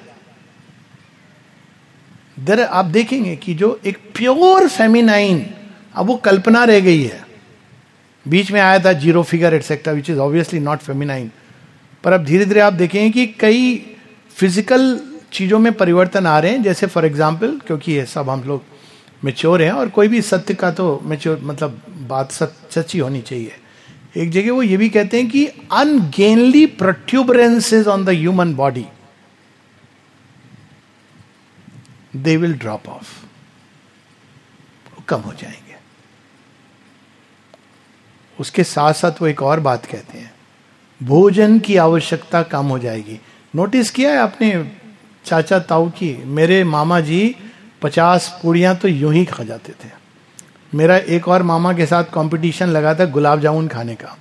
आप देखेंगे कि जो एक प्योर फेमिनाइन, अब वो कल्पना रह गई है। बीच में आया था zero figure etcetera, which is obviously not feminine. पर अब धीरे धीरे आप देखेंगे कि कई फिजिकल चीजों में परिवर्तन आ रहे हैं। जैसे फॉर एग्जाम्पल, क्योंकि ये सब हम लोग मेच्योर हैं और कोई भी सत्य का तो मेच्योर मतलब बात सच्ची होनी चाहिए। एक जगह वो ये भी कहते हैं कि ungainly protuberances on the human body they will drop off, कम हो जाएंगे। उसके साथ साथ वो एक और बात कहते हैं, भोजन की आवश्यकता कम हो जाएगी। नोटिस किया है आपने चाचा ताऊ की? मेरे मामा जी 50 पूड़ियां तो यूं ही खा जाते थे। मेरा एक और मामा के साथ कंपटीशन लगा था गुलाब जामुन खाने का।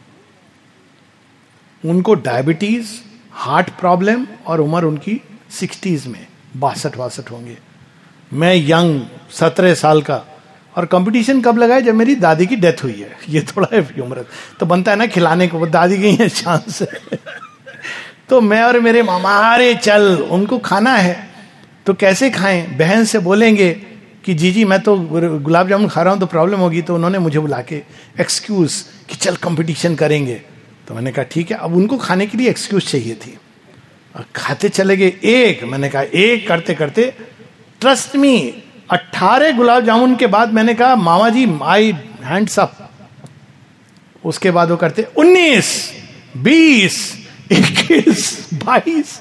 उनको डायबिटीज, हार्ट प्रॉब्लम और उम्र उनकी 60s में, 62-62 होंगे। मैं यंग 17 साल का, और कंपटीशन कब लगा है? जब मेरी दादी की डेथ हुई है। ये थोड़ा है उम्र तो बनता है ना खिलाने को, वो दादी गई है चांस से तो मैं और मेरे मामा, अरे चल उनको खाना है तो कैसे खाएं? बहन से बोलेंगे कि जीजी मैं तो गुलाब जामुन खा रहा हूं तो प्रॉब्लम होगी, तो उन्होंने मुझे बुला के एक्सक्यूज कि चल कंपटीशन करेंगे। तो मैंने कहा ठीक है। अब उनको खाने के लिए एक्सक्यूज चाहिए थी, और खाते चले गए एक। मैंने कहा एक करते करते, ट्रस्ट मी, 18 गुलाब जामुन के बाद मैंने कहा मामा जी माई हैंड्स अप। उसके बाद वो करते 19, 20, 21, 22,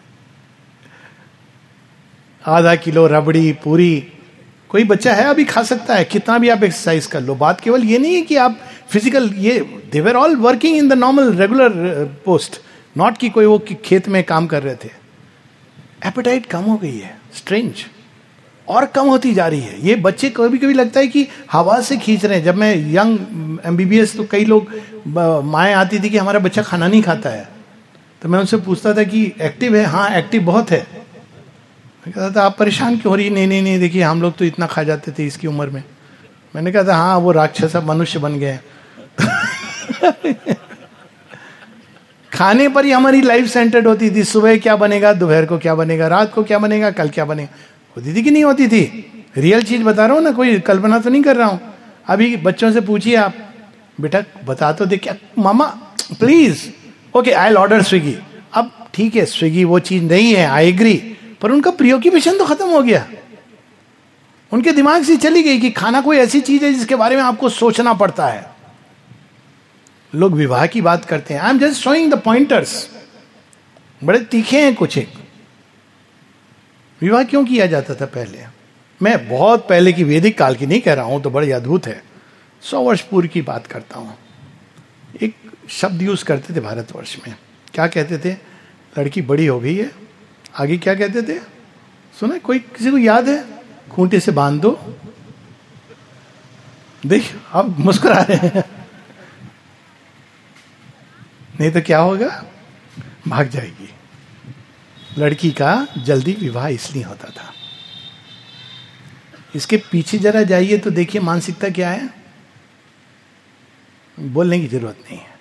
आधा किलो रबड़ी पूरी। कोई बच्चा है अभी खा सकता है, कितना भी आप एक्सरसाइज कर लो। बात केवल ये नहीं है कि आप फिजिकल, ये they were all working in the normal regular post, not कि कोई वो खेत में काम कर रहे थे। एपेटाइट कम हो गई है, स्ट्रेंज, और कम होती जा रही है। ये बच्चे कभी कभी लगता है कि हवा से खींच रहे हैं। जब मैं यंग MBBS, तो कई लोग माएँ आती थी कि हमारा बच्चा खाना नहीं खाता है, तो मैं उनसे पूछता था कि एक्टिव है? हाँ एक्टिव बहुत है। मैं कहता था आप परेशान क्यों हो रही? नहीं नहीं नहीं, देखिए हम लोग तो इतना खा जाते थे इसकी उम्र में। मैंने कहा था हाँ वो राक्षस अब मनुष्य बन गए खाने पर ही हमारी लाइफ सेंटर्ड होती थी। सुबह क्या बनेगा, दोपहर को क्या बनेगा, रात को क्या बनेगा, कल क्या बनेगा, होती थी कि नहीं होती थी? रियल चीज बता रहा हूं ना, कोई कल्पना तो नहीं कर रहा हूं। अभी बच्चों से पूछिए आप, बेटा बता तो दे, क्या मामा please, okay I will order Swiggy. अब ठीक है स्विगी वो चीज नहीं है, आई एग्री, पर उनका प्रियोक्यूपेशन तो खत्म हो गया। उनके दिमाग से चली गई कि खाना कोई ऐसी चीज है जिसके बारे में आपको सोचना पड़ता है। लोग विवाह की बात करते हैं, I am just showing the pointers, बड़े तीखे हैं कुछ। एक विवाह क्यों किया जाता था पहले? मैं बहुत पहले की वैदिक काल की नहीं कह रहा हूं, तो बड़े अद्भुत है। 100 वर्ष पूर्व की बात करता हूं, एक शब्द यूज करते थे भारतवर्ष में, क्या कहते थे? लड़की बड़ी हो गई है, आगे क्या कहते थे? सुना कोई, किसी को याद है? खूंटे से बांध दो। देख आप मुस्कुरा रहे हैं, नहीं तो क्या होगा? भाग जाएगी। लड़की का जल्दी विवाह इसलिए होता था। इसके पीछे जरा जाइए तो देखिए मानसिकता क्या है, बोलने की जरूरत नहीं है।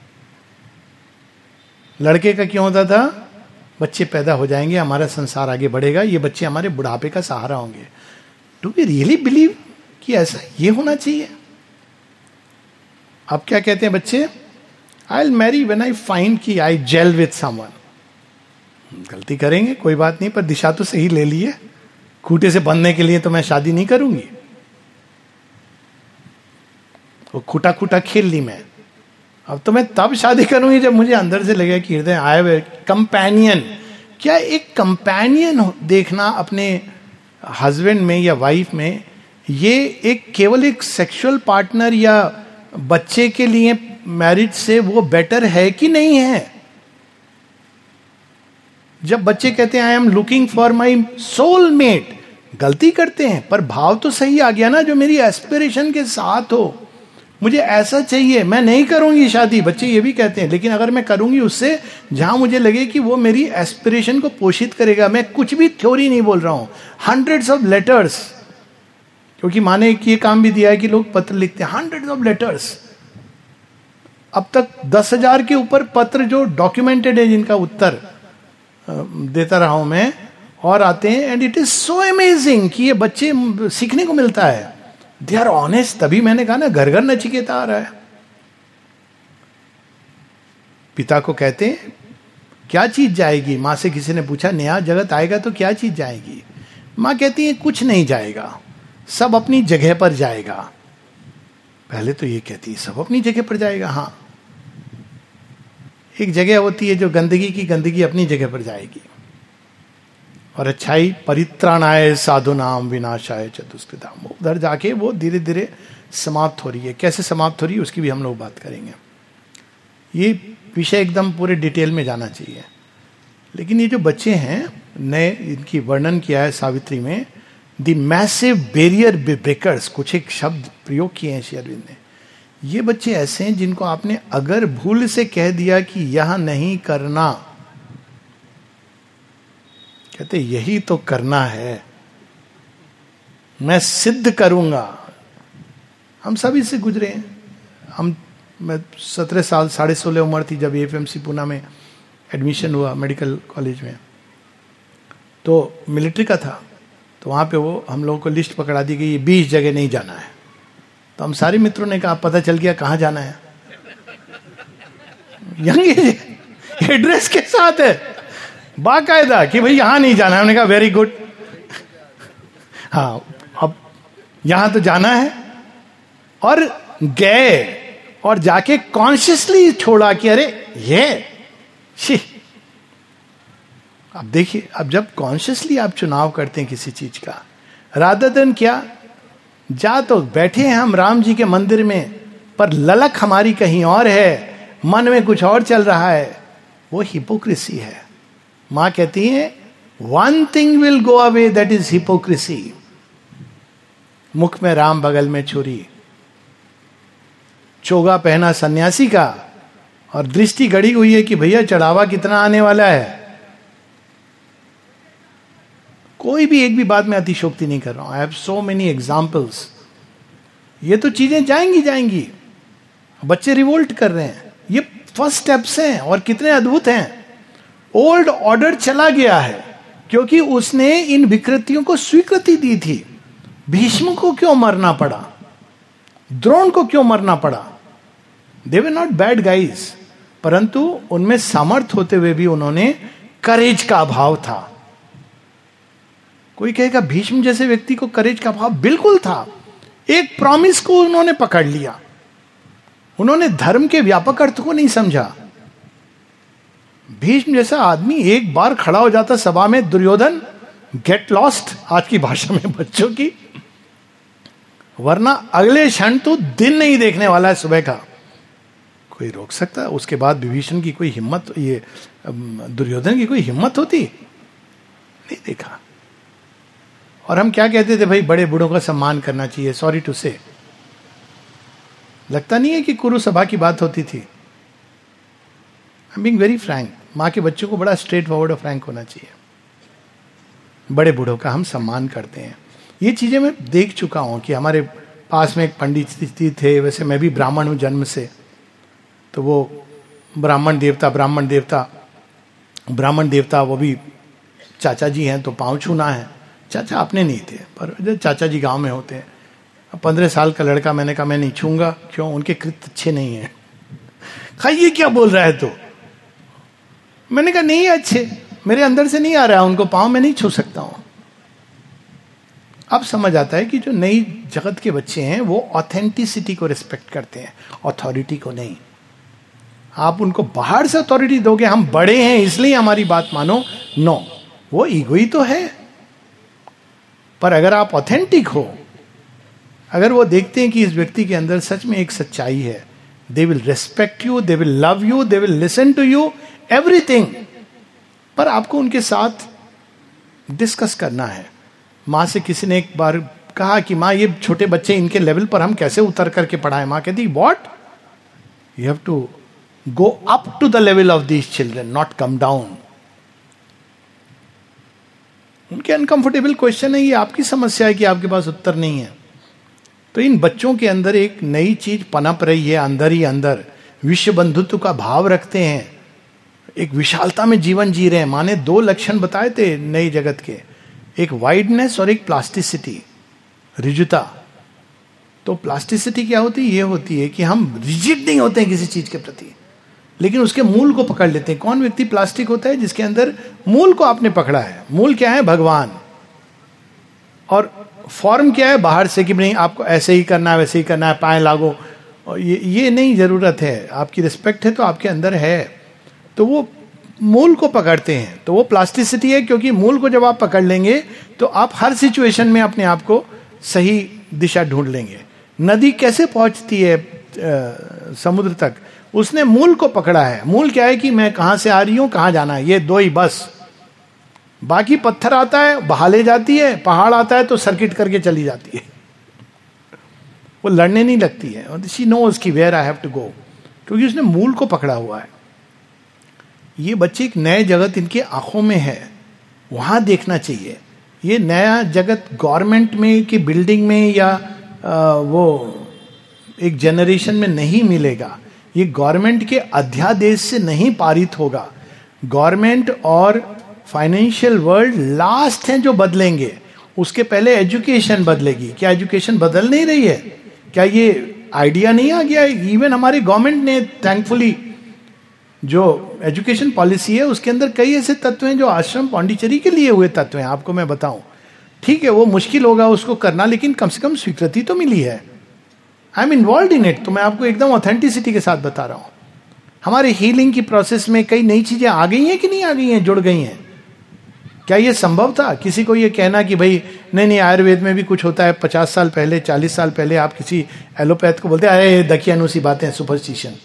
लड़के का क्यों होता था? बच्चे पैदा हो जाएंगे, हमारा संसार आगे बढ़ेगा, ये बच्चे हमारे बुढ़ापे का सहारा होंगे। डू वी रियली बिलीव कि ऐसा ये होना चाहिए? अब क्या कहते हैं बच्चे? I will marry when I find कि आई जेल विथ समवन। गलती करेंगे कोई बात नहीं, पर दिशा तो सही ले लिए। खूंटे से बंधने के लिए तो मैं शादी नहीं करूंगी, वो खूटा खूटा खेल ली मैं। अब तो मैं तब शादी करूंगी जब मुझे अंदर से लगे कि हृदय आए हुए कंपेनियन। क्या एक कंपेनियन देखना अपने हस्बैंड में या वाइफ में, ये एक केवल एक सेक्सुअल पार्टनर या बच्चे के लिए मैरिज से वो बेटर है कि नहीं है? जब बच्चे कहते हैं I am looking for my soulmate, गलती करते हैं, पर भाव तो सही आ गया ना, जो मेरी एस्पिरेशन के साथ हो, मुझे ऐसा चाहिए। मैं नहीं करूंगी शादी, बच्चे ये भी कहते हैं, लेकिन अगर मैं करूंगी उससे जहां मुझे लगे कि वो मेरी एस्पिरेशन को पोषित करेगा। मैं कुछ भी थ्योरी नहीं बोल रहा हूं, हंड्रेड्स ऑफ लेटर्स, क्योंकि माँ ने ये काम भी दिया है कि लोग पत्र लिखते हैं, हंड्रेड्स ऑफ लेटर्स। अब तक 10,000 के ऊपर पत्र जो डॉक्यूमेंटेड है, जिनका उत्तर देता रहा हूं मैं, और आते हैं। And it is so amazing कि ये बच्चे सीखने को मिलता है, दे आर ऑनेस्ट। तभी मैंने कहा ना, घर घर नचिकेता आ रहा है। पिता को कहते हैं क्या चीज जाएगी? माँ से किसी ने पूछा नया जगत आएगा तो क्या चीज जाएगी? माँ कहती है कुछ नहीं जाएगा, सब अपनी जगह पर जाएगा। पहले तो ये कहती है सब अपनी जगह पर जाएगा। हाँ, एक जगह होती है जो गंदगी की, गंदगी अपनी जगह पर जाएगी, और अच्छाई परित्राणाय साधुनाम विनाशाय चतुष्कृताम, उधर जाके वो धीरे धीरे समाप्त हो रही है। कैसे समाप्त हो रही है उसकी भी हम लोग बात करेंगे। ये विषय एकदम पूरे डिटेल में जाना चाहिए। लेकिन ये जो बच्चे हैं नए, इनकी वर्णन किया है सावित्री में, द मैसिव बैरियर ब्रेकर्स, कुछ एक शब्द प्रयोग किए हैं श्री अरविंद ने। ये बच्चे ऐसे हैं जिनको आपने अगर भूल से कह दिया कि यह नहीं करना, कहते यही तो करना है, मैं सिद्ध करूंगा। हम सभी से गुजरे हैं। मैं 17 साल 16.5 उम्र थी जब एफएमसी पूना में एडमिशन हुआ मेडिकल कॉलेज में, तो मिलिट्री का था। तो वहां पे वो हम लोगों को लिस्ट पकड़ा दी गई, 20 जगह नहीं जाना है। तो हम सारे मित्रों ने कहा, पता चल गया कहां जाना है, यही एड्रेस के साथ है बाकायदा कि भाई यहां नहीं जाना है। हमने कहा वेरी गुड, हाँ अब यहां तो जाना है। और गए और जाके कॉन्शियसली छोड़ा कि अरे ये शी। अब देखिए, अब जब कॉन्शियसली आप चुनाव करते हैं किसी चीज का, रादर देन क्या, जा तो बैठे हैं हम राम जी के मंदिर में, पर ललक हमारी कहीं और है, मन में कुछ और चल रहा है, वो हिपोक्रेसी है। मां कहती है one thing will go away, that is hypocrisy. मुख में राम, बगल में छुरी, चोगा पहना सन्यासी का, और दृष्टि गड़ी हुई है कि भैया चढ़ावा कितना आने वाला है। कोई भी एक भी बात में अतिशोक्ति नहीं कर रहा हूं। I have so many examples. ये तो चीजें जाएंगी जाएंगी, बच्चे रिवोल्ट कर रहे हैं, ये फर्स्ट स्टेप्स हैं, और कितने अद्भुत हैं। ओल्ड ऑर्डर चला गया है क्योंकि उसने इन विकृतियों को स्वीकृति दी थी। भीष्म को क्यों मरना पड़ा, द्रोण को क्यों मरना पड़ा? They were not bad guys, परंतु उनमें सामर्थ्य होते हुए भी उन्होंने करेज का अभाव था। कोई कहेगा भीष्म जैसे व्यक्ति को करेज का अभाव बिल्कुल था। एक प्रॉमिस को उन्होंने पकड़ लिया, उन्होंने धर्म के व्यापक अर्थ को नहीं समझा। भीष्म जैसा आदमी एक बार खड़ा हो जाता सभा में, दुर्योधन गेट लॉस्ट, आज की भाषा में बच्चों की, वरना अगले क्षण तो दिन नहीं देखने वाला है सुबह का। कोई रोक सकता है? उसके बाद विभीषण की कोई हिम्मत, ये दुर्योधन की कोई हिम्मत होती? नहीं देखा। और हम क्या कहते थे, भाई बड़े बूढ़ों का सम्मान करना चाहिए। सॉरी टू से, लगता नहीं है कि कुरु सभा की बात होती थी। I am being very frank. माँ के बच्चों को बड़ा स्ट्रेट फॉरवर्ड और फ्रैंक होना चाहिए। बड़े बूढ़ों का हम सम्मान करते हैं। ये चीजें मैं देख चुका हूं कि हमारे पास में एक पंडित जी थे, वैसे मैं भी ब्राह्मण हूं जन्म से, तो वो ब्राह्मण देवता वो भी चाचा जी हैं, तो पाँव छूना है। चाचा अपने नहीं थे, पर चाचा जी गांव में होते हैं। 15 साल का लड़का, मैंने कहा मैं नहीं छूंगा। क्यों? उनके कृत्य अच्छे नहीं है। ये क्या बोल रहा है? तो मैंने कहा नहीं अच्छे, मेरे अंदर से नहीं आ रहा है, उनको पाँव में नहीं छू सकता हूं। अब समझ आता है कि जो नई जगत के बच्चे हैं वो ऑथेंटिसिटी को रिस्पेक्ट करते हैं, अथॉरिटी को नहीं। आप उनको बाहर से अथॉरिटी दोगे, हम बड़े हैं इसलिए हमारी बात मानो, नो, वो ईगो ही तो है। पर अगर आप ऑथेंटिक हो, अगर वो देखते हैं कि इस व्यक्ति के अंदर सच में एक सच्चाई है, they will respect you, they will love you, they will listen to you, everything. पर आपको उनके साथ डिस्कस करना है। माँ से किसी ने एक बार कहा कि माँ ये छोटे बच्चे, इनके लेवल पर हम कैसे उतर करके पढ़ाएं? माँ कहती what, you have to go up to the level of these children, not come down. उनके अनकंफर्टेबल क्वेश्चन है, ये आपकी समस्या है कि आपके पास उत्तर नहीं है। तो इन बच्चों के अंदर एक नई चीज पनप रही है, अंदर ही अंदर विश्व बंधुत्व का भाव रखते हैं, एक विशालता में जीवन जी रहे हैं। माँ ने 2 लक्षण बताए थे नई जगत के, एक वाइडनेस और एक प्लास्टिसिटी, रिजुता। तो प्लास्टिसिटी क्या होती है? ये होती है कि हम रिजिड नहीं होते हैं किसी चीज के प्रति, लेकिन उसके मूल को पकड़ लेते हैं। कौन व्यक्ति प्लास्टिक होता है? जिसके अंदर मूल को आपने पकड़ा है। मूल क्या है? भगवान। और फॉर्म क्या है? बाहर से कि नहीं आपको ऐसे ही करना है, वैसे ही करना है, पाए लागो, ये नहीं जरूरत है। आपकी रिस्पेक्ट है तो आपके अंदर है, तो वो मूल को पकड़ते हैं। तो वो प्लास्टिसिटी है, क्योंकि मूल को जब आप पकड़ लेंगे तो आप हर सिचुएशन में अपने आप को सही दिशा ढूंढ लेंगे। नदी कैसे पहुंचती है समुद्र तक? उसने मूल को पकड़ा है। मूल क्या है कि मैं कहां से आ रही हूं, कहां जाना है, ये 2 ही बस। बाकी पत्थर आता है बहा ले जाती है, पहाड़ आता है तो सर्किट करके चली जाती है। वो लड़ने नहीं लगती है। और शी नोज कि where I have to go, क्योंकि उसने मूल को पकड़ा हुआ है। ये बच्चे एक नए जगत इनके आंखों में है, वहां देखना चाहिए। ये नया जगत गवर्नमेंट में कि बिल्डिंग में या वो एक जनरेशन में नहीं मिलेगा। ये गवर्नमेंट के अध्यादेश से नहीं पारित होगा। गवर्नमेंट और फाइनेंशियल वर्ल्ड लास्ट हैं जो बदलेंगे, उसके पहले एजुकेशन बदलेगी। क्या एजुकेशन बदल नहीं रही है? क्या ये आइडिया नहीं आ गया? इवन हमारे गवर्नमेंट ने थैंकफुली जो एजुकेशन पॉलिसी है उसके अंदर कई ऐसे तत्व हैं जो आश्रम पांडिचेरी के लिए हुए तत्व हैं। आपको मैं बताऊं, ठीक है वो मुश्किल होगा उसको करना, लेकिन कम से कम स्वीकृति तो मिली है। I am involve in it. तो मैं आपको एकदम ऑथेंटिसिटी के साथ बता रहा हूं। हमारे हीलिंग की प्रोसेस में कई नई चीजें आ गई हैं कि नहीं आ गई हैं, जुड़ गई हैं। क्या ये संभव था? किसी को ये कहना कि भाई नहीं आयुर्वेद में भी कुछ होता है। 50 साल पहले, 40 साल पहले आप किसी एलोपैथ को बोलते अरे दकियानुसी बातें, superstition.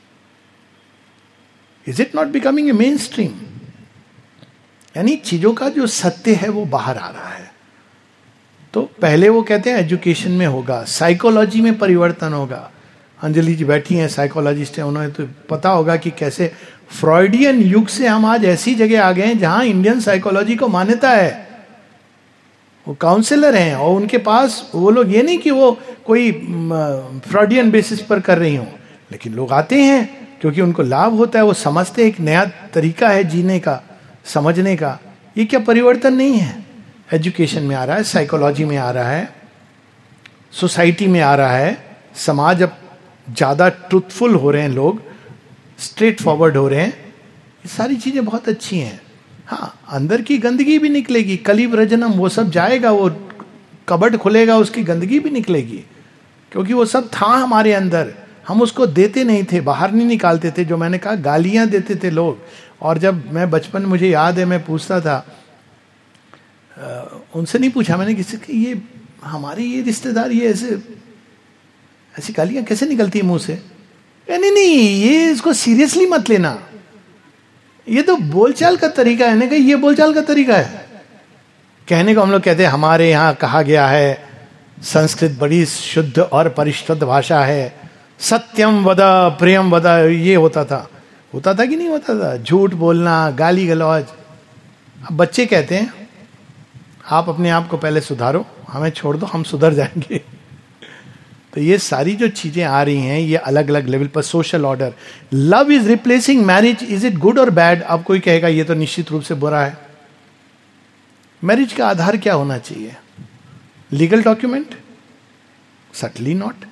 Is it not becoming a mainstream? यानी चीजों का जो सत्य है वो बाहर आ रहा है। तो पहले वो कहते हैं एजुकेशन में होगा, साइकोलॉजी में परिवर्तन होगा। अंजलि जी बैठी हैं, साइकोलॉजिस्ट हैं, उन्हें तो पता होगा कि कैसे फ्रॉइडियन युग से हम आज ऐसी जगह आ गए हैं जहां इंडियन साइकोलॉजी को मान्यता है। वो काउंसलर हैं और उनके पास वो लोग, ये नहीं कि वो कोई फ्रॉइडियन बेसिस पर कर रही हो, लेकिन लोग आते हैं क्योंकि उनको लाभ होता है। वो समझते एक नया तरीका है जीने का, समझने का। ये क्या परिवर्तन नहीं है? एजुकेशन में आ रहा है, साइकोलॉजी में आ रहा है, सोसाइटी में आ रहा है। समाज अब ज्यादा ट्रूथफुल हो रहे हैं, लोग स्ट्रेट फॉरवर्ड हो रहे हैं। ये सारी चीजें बहुत अच्छी हैं। हाँ, अंदर की गंदगी भी निकलेगी, कलिव्रजनम वो सब जाएगा, वो कबर्ड खुलेगा, उसकी गंदगी भी निकलेगी, क्योंकि वो सब था हमारे अंदर। हम उसको देते नहीं थे, बाहर नहीं निकालते थे। जो मैंने कहा, गालियां देते थे लोग। और जब मैं बचपन, मुझे याद है, मैं पूछता था, उनसे नहीं पूछा मैंने किसी, ये हमारी ये रिश्तेदार ये ऐसे ऐसी गालियां कैसे निकलती है मुंह से? नहीं नहीं, ये इसको सीरियसली मत लेना, ये तो बोलचाल का तरीका है। ना ये बोलचाल का तरीका है कहने को। हम लोग कहते हैं हमारे यहाँ कहा गया है, संस्कृत बड़ी शुद्ध और परिशुद्ध भाषा है, सत्यम वद प्रियम वद। ये होता था कि नहीं होता था? झूठ बोलना, गाली गलौज। अब बच्चे कहते हैं आप अपने आप को पहले सुधारो, हमें छोड़ दो, हम सुधर जाएंगे। तो ये सारी जो चीजें आ रही हैं ये अलग अलग लेवल पर। Social order, love is replacing marriage, is it good और बैड? अब कोई कहेगा ये तो निश्चित रूप से बुरा है। मैरिज का आधार क्या होना चाहिए? Legal document? Certainly not.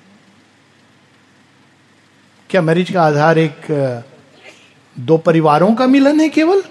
क्या मैरिज का आधार एक दो परिवारों का मिलन है केवल?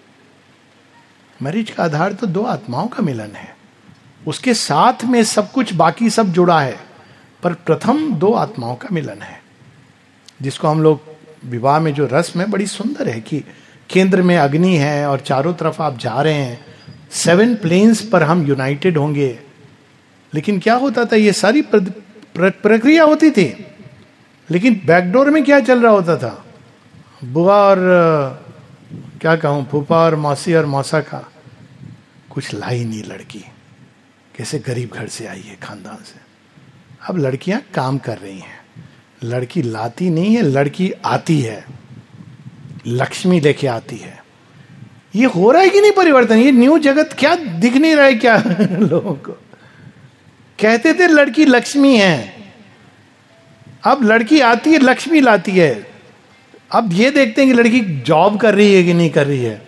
मैरिज का आधार तो दो आत्माओं का मिलन है, उसके साथ में सब कुछ बाकी सब जुड़ा है, पर प्रथम दो आत्माओं का मिलन है, जिसको हम लोग विवाह में जो रस्म है बड़ी सुंदर है कि केंद्र में अग्नि है और चारों तरफ आप जा रहे हैं, 7 प्लेन्स पर हम यूनाइटेड होंगे। लेकिन क्या होता था? ये सारी प्रक्रिया होती थी, लेकिन बैकडोर में क्या चल रहा होता था? बुआ और क्या कहूं, फूफा और मौसी और मौसा का कुछ लाई नहीं लड़की, कैसे गरीब घर से आई है, खानदान से। अब लड़कियां काम कर रही हैं, लड़की लाती नहीं है, लड़की आती है, लक्ष्मी लेके आती है। ये हो रहा है कि नहीं परिवर्तन? ये न्यू जगत क्या दिख नहीं रहा है क्या लोगों को? कहते थे लड़की लक्ष्मी है, अब लड़की आती है, लक्ष्मी लाती है। अब ये देखते हैं कि लड़की जॉब कर रही है कि नहीं कर रही है।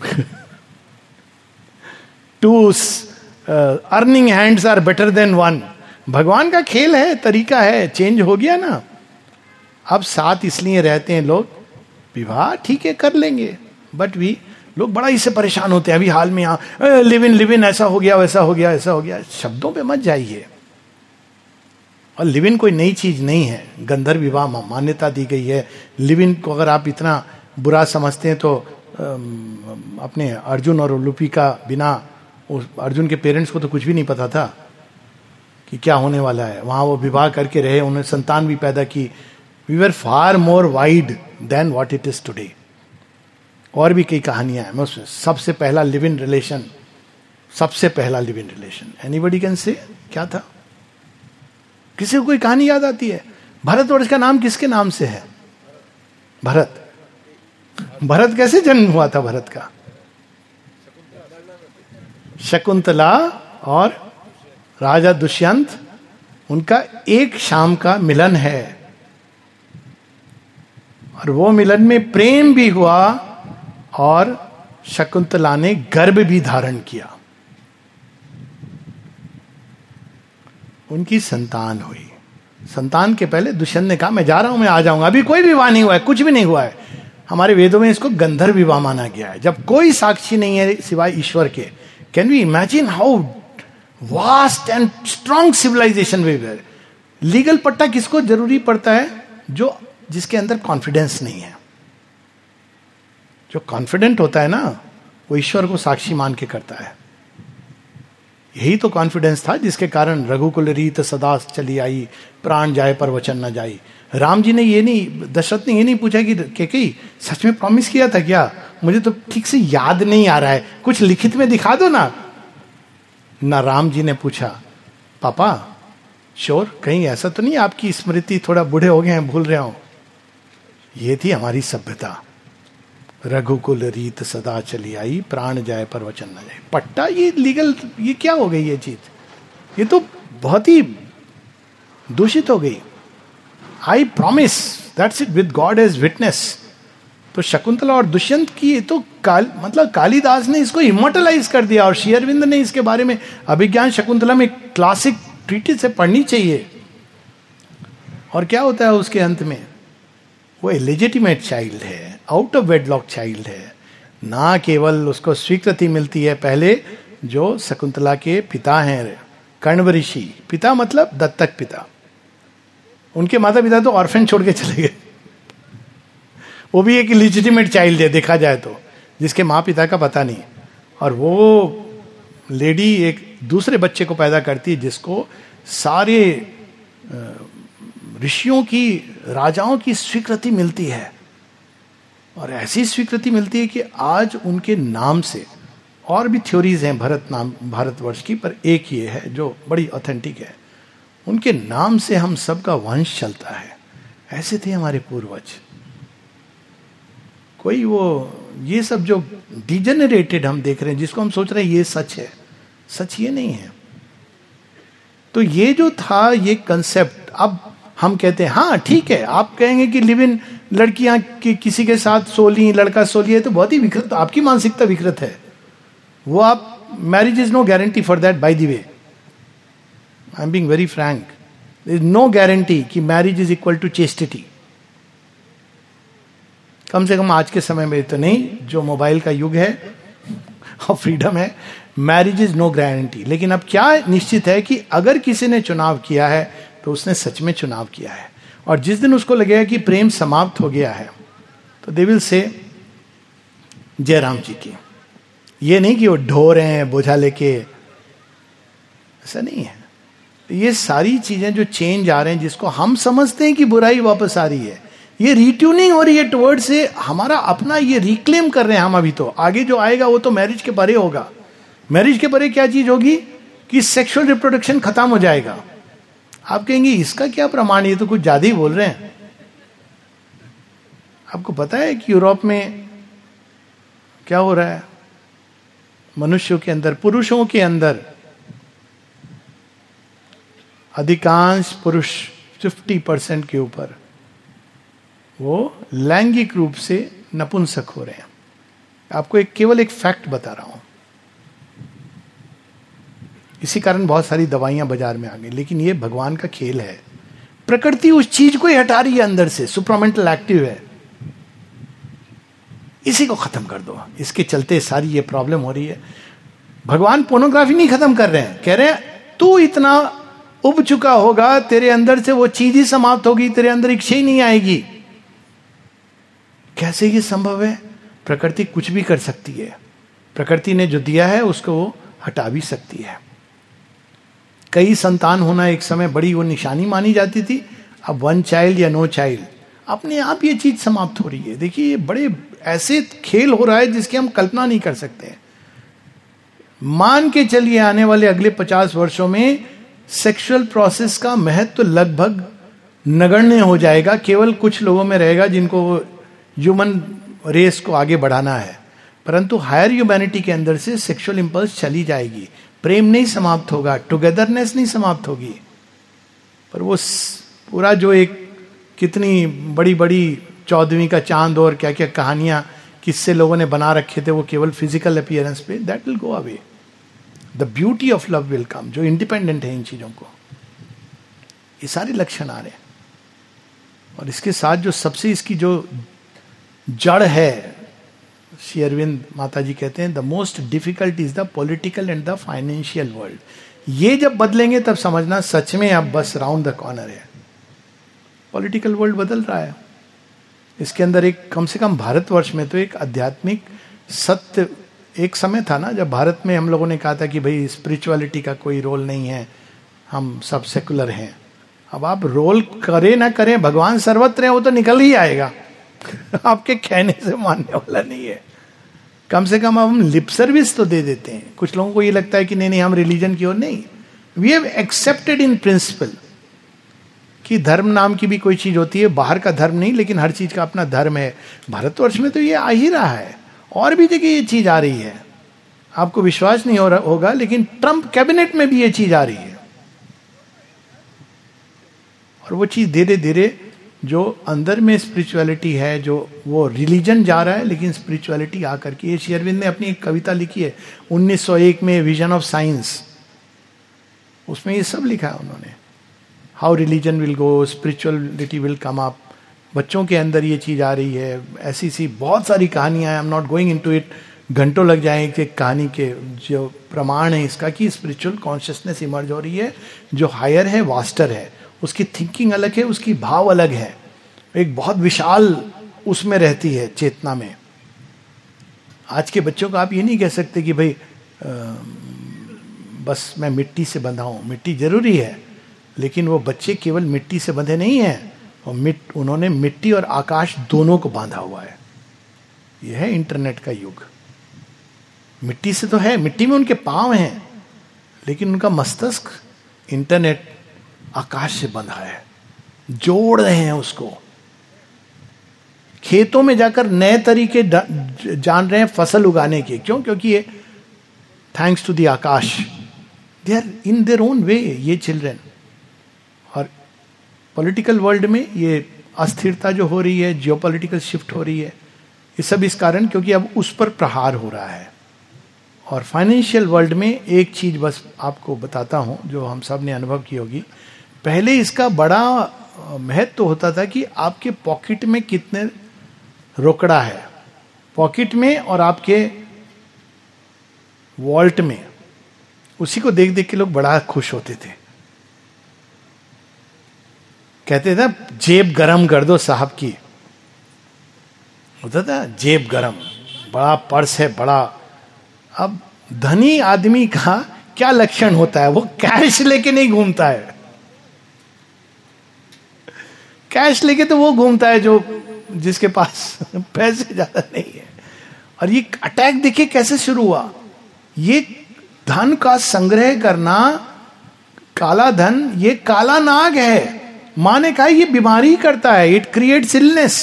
Two earning hands are better than one. भगवान का खेल है, तरीका है, चेंज हो गया ना। अब साथ इसलिए रहते हैं लोग, विवाह ठीक है कर लेंगे, बट भी लोग बड़ा इससे परेशान होते हैं। अभी हाल में यहाँ लिव इन ऐसा हो गया, वैसा हो गया, ऐसा हो गया। शब्दों पे मत जाइए। और लिव इन कोई नई चीज नहीं है, गंधर्व विवाह मान्यता दी गई है। लिव इन को अगर आप इतना बुरा समझते हैं तो अपने अर्जुन और उलूपी का बिना, अर्जुन के पेरेंट्स को तो कुछ भी नहीं पता था कि क्या होने वाला है। वहां वो विवाह करके रहे, उन्होंने संतान भी पैदा की। We were far more wide than what it is today. और भी कई कहानियां हैं उसमें। सबसे पहला लिव इन रिलेशन, सबसे पहला live in relation anybody can say क्या था? किसी को कोई कहानी याद आती है? भारतवर्ष का नाम किसके नाम से है? भरत। भरत कैसे जन्म हुआ था भरत का? शकुंतला और राजा दुष्यंत, उनका एक शाम का मिलन है, और वो मिलन में प्रेम भी हुआ और शकुंतला ने गर्भ भी धारण किया, उनकी संतान हुई। संतान के पहले दुष्यंत ने कहा मैं जा रहा हूं, मैं आ जाऊंगा। अभी कोई विवाह नहीं हुआ है, कुछ भी नहीं हुआ है। हमारे वेदों में इसको गंधर्व विवाह माना गया है, जब कोई साक्षी नहीं है सिवाय ईश्वर के। Can we imagine how vast and strong civilisation we were? Legal पट्टा किसको जरूरी पड़ता है? जो जिसके अंदर कॉन्फिडेंस नहीं है। जो कॉन्फिडेंट होता है ना, वो ईश्वर को साक्षी मान के करता है। यही तो कॉन्फिडेंस था जिसके कारण रघुकुल रीत सदा चली आई, प्राण जाए पर वचन न जाई। राम जी ने ये नहीं, दशरथ ने ये नहीं पूछा कि कैकेयी सच में प्रॉमिस किया था क्या? मुझे तो ठीक से याद नहीं आ रहा है, कुछ लिखित में दिखा दो ना। ना राम जी ने पूछा पापा श्योर, कहीं ऐसा तो नहीं आपकी स्मृति थोड़ा बूढ़े हो गए हैं, भूल रहे हो? ये थी हमारी सभ्यता। रघुकुल रीत सदा चली आई, प्राण जाए पर वचन न जाए। पट्टा ये लीगल, ये क्या हो गई ये चीज? ये तो बहुत ही दूषित हो गई। I promise, that's it, with God as witness. तो शकुंतला और दुष्यंत की तो मतलब कालिदास ने इसको इमोर्टलाइज कर दिया, और श्री अरविंद ने इसके बारे में अभिज्ञान शकुंतला में क्लासिक ट्रीटिस से पढ़नी चाहिए। और क्या होता है उसके अंत में? वो इलेजिटिमेट चाइल्ड है, आउट ऑफ वेडलॉक चाइल्ड है। ना केवल उसको स्वीकृति मिलती है, पहले जो शकुंतला के पिता हैं कण्व ऋषि, पिता मतलब दत्तक पिता, उनके माता पिता तो ऑर्फन छोड़ के चले गए। वो भी एक इलेजिटिमेट चाइल्ड है देखा जाए तो, जिसके माँ पिता का पता नहीं। और वो लेडी एक दूसरे बच्चे को पैदा करती है जिसको सारे ऋषियों की, राजाओं की स्वीकृति मिलती है, और ऐसी स्वीकृति मिलती है कि आज उनके नाम से, और भी थ्योरीज हैं भारतवर्ष की, पर एक ये है जो बड़ी ऑथेंटिक है, उनके नाम से हम सबका वंश चलता है। ऐसे थे हमारे पूर्वज। कोई वो ये सब जो डिजेनरेटेड हम देख रहे हैं, जिसको हम सोच रहे हैं ये सच है, सच ये नहीं है। तो ये जो था ये कंसेप्ट, अब हम कहते हैं हाँ ठीक है, आप कहेंगे कि लिव इन, लड़कियां किसी के साथ सोली, लड़का सोली है, तो बहुत ही विकृत, आपकी मानसिकता विकृत है वो। आप, marriage is no guarantee for that, by the way, I am being very frank, there is no guarantee कि marriage is equal to chastity. कम से कम आज के समय में तो नहीं, जो मोबाइल का युग है और फ्रीडम है, मैरिज इज नो गारंटी। लेकिन अब क्या निश्चित है कि अगर किसी ने चुनाव किया है तो उसने सच में चुनाव किया है, और जिस दिन उसको लगेगा कि प्रेम समाप्त हो गया है तो दे विल से जयराम जी की। ये नहीं कि वो ढो रहे हैं बोझा लेके, ऐसा नहीं है। ये सारी चीजें जो चेंज आ रहे हैं, जिसको हम समझते हैं कि बुराई वापस आ रही है, ये रिट्यूनिंग हो रही है टुवर्ड से हमारा अपना, ये रिक्लेम कर रहे हैं हम। अभी तो आगे जो आएगा वो तो मैरिज के परे होगा। मैरिज के परे क्या चीज होगी कि सेक्सुअल रिप्रोडक्शन खत्म हो जाएगा। आप कहेंगे इसका क्या प्रमाण, ये तो कुछ ज्यादा ही बोल रहे हैं। आपको पता है कि यूरोप में क्या हो रहा है, मनुष्यों के अंदर, पुरुषों के अंदर अधिकांश पुरुष 50% के ऊपर वो लैंगिक रूप से नपुंसक हो रहे हैं। आपको केवल एक फैक्ट बता रहा हूं। इसी कारण बहुत सारी दवाइयां बाजार में आ गई, लेकिन ये भगवान का खेल है। प्रकृति उस चीज को ही हटा रही है अंदर से, सुप्रामेंटल एक्टिव है, इसी को खत्म कर दो। इसके चलते सारी ये प्रॉब्लम हो रही है। भगवान पोर्नोग्राफी नहीं खत्म कर रहे हैं, कह रहे हैं तू इतना उब चुका होगा, तेरे अंदर से वो चीज ही समाप्त होगी, तेरे अंदर इच्छा ही नहीं आएगी। कैसे ये संभव है? प्रकृति कुछ भी कर सकती है। प्रकृति ने जो दिया है उसको वो हटा भी सकती है। कई संतान होना एक समय बड़ी वो निशानी मानी जाती थी, अब 1 चाइल्ड या नो चाइल्ड, अपने आप ये चीज समाप्त हो रही है। देखिए ये बड़े ऐसे खेल हो रहा है जिसकी हम कल्पना नहीं कर सकते। मान के चलिए आने वाले अगले 50 वर्षों में सेक्सुअल प्रोसेस का महत्व लगभग नगण्य हो जाएगा। केवल कुछ लोगों में रहेगा जिनको ह्यूमन रेस को आगे बढ़ाना है, परंतु हायर ह्यूमैनिटी के अंदर से सेक्सुअल इंपल्स चली जाएगी। प्रेम नहीं समाप्त होगा, टुगेदरनेस नहीं समाप्त होगी, पर वो पूरा जो एक कितनी बड़ी बड़ी 14वीं का चांद और क्या क्या कहानियां किससे लोगों ने बना रखे थे, वो केवल फिजिकल अपीयरेंस पे, that will go away. The beauty of love will come, जो इंडिपेंडेंट है इन चीजों को। ये सारे लक्षण आ रहे हैं, और इसके साथ जो सबसे इसकी जो जड़ है, श्री अरविंद माता जी कहते हैं the most difficult is the political and the financial world. ये जब बदलेंगे तब समझना सच में अब बस राउंड द कॉर्नर है। पॉलिटिकल वर्ल्ड बदल रहा है, इसके अंदर एक, कम से कम भारतवर्ष में तो एक आध्यात्मिक सत्य, एक समय था ना जब भारत में हम लोगों ने कहा था कि भाई स्पिरिचुअलिटी का कोई रोल नहीं है, हम सब सेकुलर हैं। अब आप रोल करें ना करें, भगवान सर्वत्र है, वो तो निकल ही आएगा आपके कहने से मानने वाला नहीं है। कम से कम अब हम लिप सर्विस तो दे देते हैं। कुछ लोगों को ये लगता है कि नहीं नहीं हम रिलीजन की ओर नहीं, we have accepted in principle कि धर्म नाम की भी कोई चीज होती है, बाहर का धर्म नहीं, लेकिन हर चीज का अपना धर्म है। भारतवर्ष में तो ये आ ही रहा है, और भी जगह ये चीज आ रही है। आपको विश्वास नहीं होगा, लेकिन ट्रंप कैबिनेट में भी ये चीज आ रही है। और वो चीज धीरे धीरे जो अंदर में स्पिरिचुअलिटी है, जो वो रिलीजन जा रहा है, लेकिन स्पिरिचुअलिटी आकर के, श्री अरविंद ने अपनी एक कविता लिखी है 1901 में, विजन ऑफ साइंस, उसमें ये सब लिखा है उन्होंने। How religion will go, spirituality will come up. बच्चों के अंदर ये चीज आ रही है। ऐसी सी बहुत सारी कहानियां, I am not going into it, घंटों लग जाएंगे कहानी के जो प्रमाण है इसका कि स्पिरिचुअल कॉन्शियसनेस इमर्ज हो रही है, जो हायर है, वास्टर है, उसकी थिंकिंग अलग है, उसकी भाव अलग है, एक बहुत विशाल उसमें रहती है चेतना में। आज के बच्चों को आप ये नहीं कह सकते कि भाई बस मैं मिट्टी से बंधा हूं। मिट्टी जरूरी है, लेकिन वो बच्चे केवल मिट्टी से बंधे नहीं हैं, उन्होंने मिट्टी और आकाश दोनों को बांधा हुआ है। यह है इंटरनेट का युग। मिट्टी से तो है, मिट्टी में उनके पांव हैं, लेकिन उनका मस्तिष्क इंटरनेट आकाश से बंधा है, जोड़ रहे हैं उसको। खेतों में जाकर नए तरीके जान रहे हैं फसल उगाने के। क्यों? क्योंकि ये thanks to the Akash, they are in their own way ये चिल्ड्रन। और पॉलिटिकल वर्ल्ड में ये अस्थिरता जो हो रही है, जियोपॉलिटिकल शिफ्ट हो रही है, ये सब इस कारण क्योंकि अब उस पर प्रहार हो रहा है। और फाइनेंशियल वर्ल्ड में एक चीज बस आपको बताता हूं जो हम सब ने अनुभव की होगी। पहले इसका बड़ा महत्व होता था कि आपके पॉकेट में कितने रोकड़ा है, पॉकेट में और आपके वॉल्ट में, उसी को देख देख के लोग बड़ा खुश होते थे। कहते थे जेब गरम कर दो साहब की, होता था जेब गरम, बड़ा पर्स है बड़ा। अब धनी आदमी का क्या लक्षण होता है? वो कैश लेके नहीं घूमता है। कैश लेके तो वो घूमता है जो जिसके पास पैसे ज्यादा नहीं है। और ये अटैक देखिए कैसे शुरू हुआ। ये धन का संग्रह करना, काला धन, ये काला नाग है। मां ने कहा ये बीमारी करता है, इट क्रिएट्स इलनेस।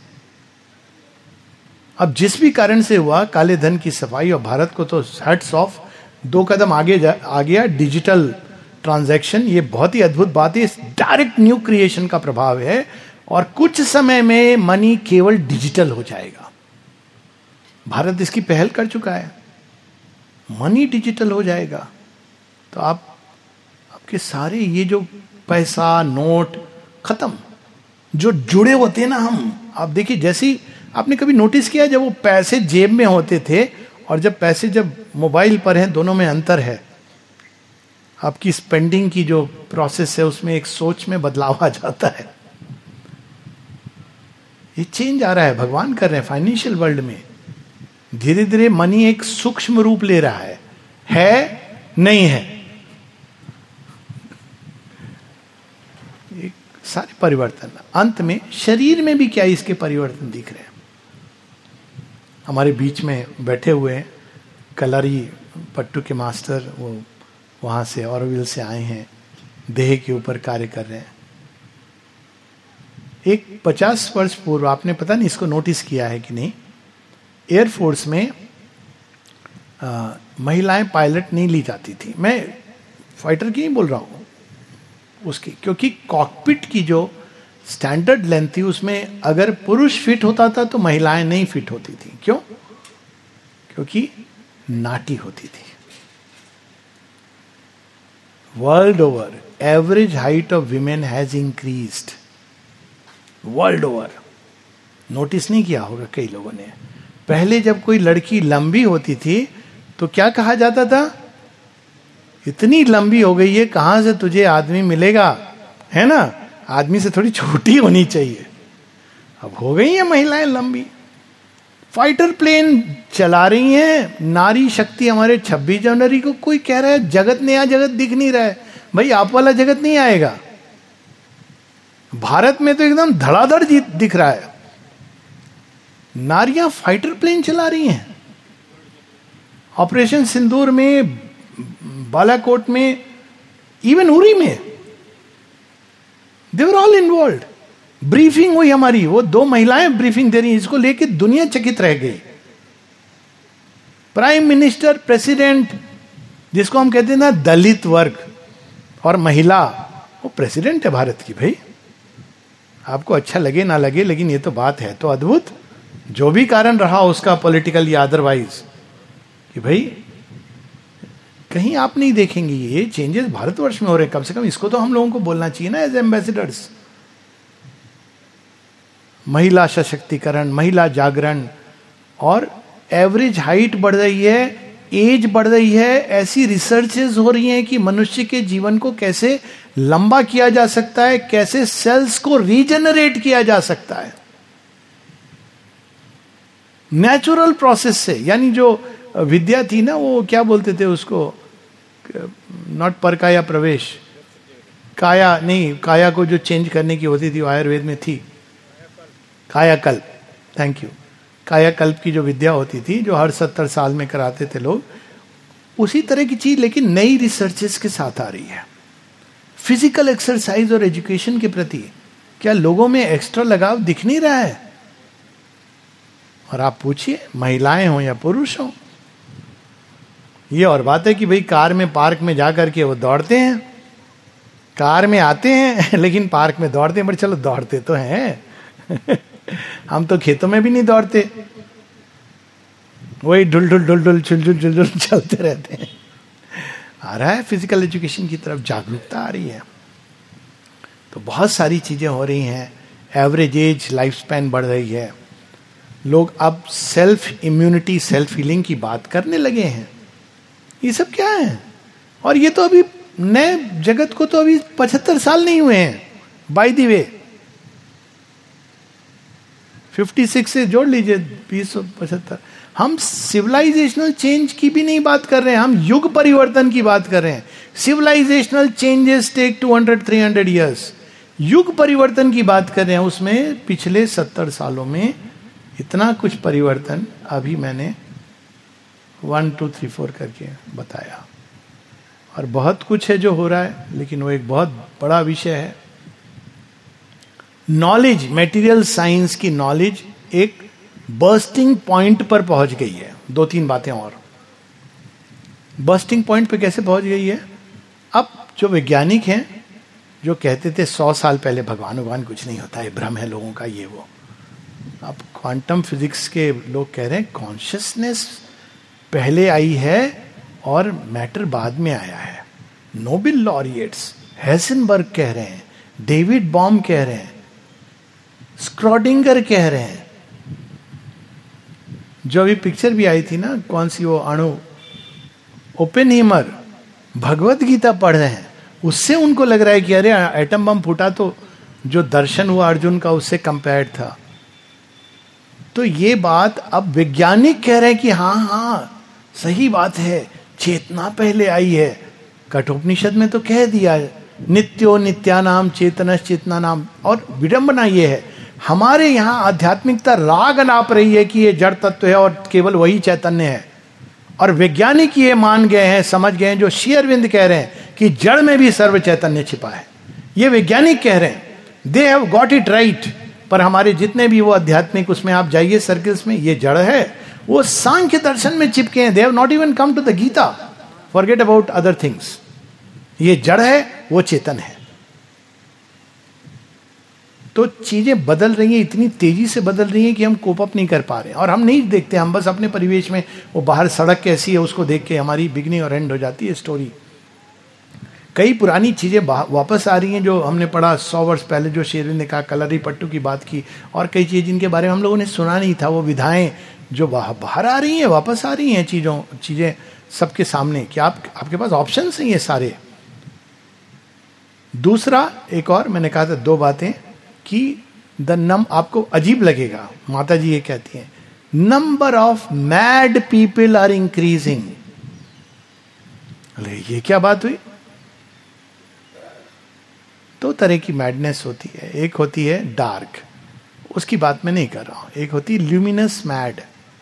अब जिस भी कारण से हुआ काले धन की सफाई, और भारत को तो हैट्स ऑफ, 2 कदम आगे आ गया डिजिटल ट्रांजैक्शन। ये बहुत ही अद्भुत बात है, इस डायरेक्ट न्यू क्रिएशन का प्रभाव है। और कुछ समय में मनी केवल डिजिटल हो जाएगा। भारत इसकी पहल कर चुका है, मनी डिजिटल हो जाएगा। तो आपके सारे ये जो पैसा नोट खत्म, जो जुड़े होते हैं ना हम, आप देखिए जैसी आपने कभी नोटिस किया जब वो पैसे जेब में होते थे और जब पैसे जब मोबाइल पर हैं, दोनों में अंतर है। आपकी स्पेंडिंग की जो प्रोसेस है उसमें एक सोच में बदलाव आ जाता है। ये चेंज आ रहा है, भगवान कर रहे हैं फाइनेंशियल वर्ल्ड में। धीरे धीरे मनी एक सूक्ष्म रूप ले रहा है नहीं है। एक सारे परिवर्तन, अंत में शरीर में भी क्या इसके परिवर्तन दिख रहे हैं। हमारे बीच में बैठे हुए हैं कलारी पट्टू के मास्टर, वो वहां से ऑरोविल से आए हैं, देह के ऊपर कार्य कर रहे हैं। एक 50 वर्ष पूर्व, आपने पता नहीं इसको नोटिस किया है कि नहीं, एयरफोर्स में महिलाएं पायलट नहीं ली जाती थी। मैं फाइटर की नहीं बोल रहा हूं उसकी, क्योंकि कॉकपिट की जो स्टैंडर्ड लेंथ थी उसमें अगर पुरुष फिट होता था तो महिलाएं नहीं फिट होती थी। क्यों? क्योंकि नाटी होती थी। World over average height of women has increased world over. Notice नहीं किया होगा कई लोगों ने। पहले जब कोई लड़की लंबी होती थी तो क्या कहा जाता था? इतनी लंबी हो गई है, कहां से तुझे आदमी मिलेगा, है ना, आदमी से थोड़ी छोटी होनी चाहिए। अब हो गई है महिलाएं लंबी, फाइटर प्लेन चला रही हैं। नारी शक्ति हमारे 26 जनवरी को कोई कह रहा है जगत नया जगत दिख नहीं रहा है। भाई आप वाला जगत नहीं आएगा। भारत में तो एकदम धड़ाधड़ दिख रहा है। नारियां फाइटर प्लेन चला रही हैं। ऑपरेशन सिंदूर में, बालाकोट में, इवन उरी में, they were all involve. Briefing हुई हमारी, वो 2 महिलाएं ब्रीफिंग दे रही हैं, इसको लेके दुनिया चकित रह गई। प्राइम मिनिस्टर, प्रेसिडेंट, जिसको हम कहते हैं ना दलित वर्ग और महिला, वो प्रेसिडेंट है भारत की। भाई आपको अच्छा लगे ना लगे, लेकिन ये तो बात है तो अद्भुत, जो भी कारण रहा उसका पॉलिटिकल या अदरवाइज, कि भाई कहीं आप नहीं देखेंगे ये चेंजेस भारतवर्ष में हो रहे। कम से कम इसको तो हम लोगों को बोलना चाहिए ना एज एम्बेसडर्स। महिला सशक्तिकरण, महिला जागरण, और एवरेज हाइट बढ़ रही है, एज बढ़ रही है। ऐसी रिसर्चेस हो रही हैं कि मनुष्य के जीवन को कैसे लंबा किया जा सकता है, कैसे सेल्स को रीजनरेट किया जा सकता है नेचुरल प्रोसेस से। यानी जो विद्या थी ना, वो क्या बोलते थे उसको, नॉट पर काया प्रवेश, काया नहीं, काया को जो चेंज करने की होती थी वो आयुर्वेद में थी, कायाकल्प, थैंक यू। कायाकल्प की जो विद्या होती थी जो हर 70 साल में कराते थे लोग, उसी तरह की चीज लेकिन नई रिसर्चेस के साथ आ रही है। फिजिकल एक्सरसाइज और एजुकेशन के प्रति क्या लोगों में एक्स्ट्रा लगाव दिख नहीं रहा है? और आप पूछिए, महिलाएं हो या पुरुष हो, ये और बात है कि भाई कार में पार्क में जा करके वो दौड़ते हैं, कार में आते हैं लेकिन पार्क में दौड़ते हैं, बट चलो दौड़ते तो हैं हम तो खेतों में भी नहीं दौड़ते, वही ढुल ढुल ढुल ढुल चुल चुल चुल चुल चलते रहते हैं। आ रहा है फिजिकल एजुकेशन की तरफ जागरूकता आ रही है, तो बहुत सारी चीजें हो रही हैं। एवरेज एज, लाइफ स्पैन बढ़ रही है, लोग अब सेल्फ इम्यूनिटी, सेल्फ हीलिंग की बात करने लगे हैं। ये सब क्या है? और ये तो अभी नए जगत को तो अभी 75 साल नहीं हुए हैं, बाय द वे 56 से जोड़ लीजिए 2075। हम सिविलाइजेशनल चेंज की भी नहीं बात कर रहे हैं, हम युग परिवर्तन की बात कर रहे हैं। सिविलाइजेशनल चेंजेस टेक 200-300 ईयर्स, युग परिवर्तन की बात कर रहे हैं। उसमें पिछले 70 सालों में इतना कुछ परिवर्तन अभी मैंने 1 2 3 4 करके बताया, और बहुत कुछ है जो हो रहा है, लेकिन वो एक बहुत बड़ा विषय है। नॉलेज, मटेरियल साइंस की नॉलेज एक बर्स्टिंग पॉइंट पर पहुंच गई है। 2-3 बातें और। बर्स्टिंग पॉइंट पे कैसे पहुंच गई है? अब जो वैज्ञानिक हैं जो कहते थे 100 साल पहले भगवान कुछ नहीं होता है, भ्रम है लोगों का ये वो, अब क्वांटम फिजिक्स के लोग कह रहे हैं कॉन्शियसनेस पहले आई है और मैटर बाद में आया है। नोबेल लॉरिएट्स हेसेनबर्ग कह रहे हैं, डेविड बॉम कह रहे हैं, स्क्रॉडिंगर कह रहे हैं। जो अभी पिक्चर भी आई थी ना, कौन सी वो अणु, ओपेनहीमर भगवत गीता पढ़ रहे हैं, उससे उनको लग रहा है कि अरे एटम बम फूटा तो जो दर्शन हुआ अर्जुन का उससे कंपेयर्ड था। तो ये बात अब वैज्ञानिक कह रहे हैं कि हाँ सही बात है, चेतना पहले आई है। कठोपनिषद में तो कह दिया नित्यो नित्यानाम चेतनस चेतना नाम। और विडंबना ये है, हमारे यहाँ आध्यात्मिकता राग नाप रही है कि ये जड़ तत्व है और केवल वही चैतन्य है, और वैज्ञानिक ये मान गए हैं, समझ गए हैं, जो श्री अरविंद कह रहे हैं कि जड़ में भी सर्व चैतन्य छिपा है। ये वैज्ञानिक कह रहे हैं, they have got it right. पर हमारे जितने भी वो आध्यात्मिक उसमें आप जाइए सर्कल्स में, ये जड़ है, वो सांख्य दर्शन में चिपके हैं। They have not even come to the Gita, forget about other things. ये जड़ है, वो चेतन है। तो चीजें बदल रही हैं, इतनी तेजी से बदल रही हैं कि हम कोप अप नहीं कर पा रहे हैं, और हम नहीं देखते, हम बस अपने परिवेश में वो बाहर सड़क कैसी है उसको देख के हमारी बिगनिंग और एंड हो जाती है स्टोरी। कई पुरानी चीजें वापस आ रही हैं जो हमने पढ़ा 100 वर्ष पहले, जो शेरविन ने कहा, कलरी पट्टू की बात की, और कई चीज जिनके बारे में हम लोगों ने सुना नहीं था, वो विधाएं जो बाहर आ रही हैं, वापस आ रही हैं चीजें सबके सामने कि आपके पास ऑप्शन हैं ये सारे। दूसरा एक और मैंने कहा था 2 बातें कि आपको अजीब लगेगा, माता जी ये कहती हैं, number of mad people are increasing. अरे ये क्या बात हुई? 2 तरह की मैडनेस होती है, एक होती है डार्क, उसकी बात मैं नहीं कर रहा हूं, एक होती है ल्यूमिनस मैड।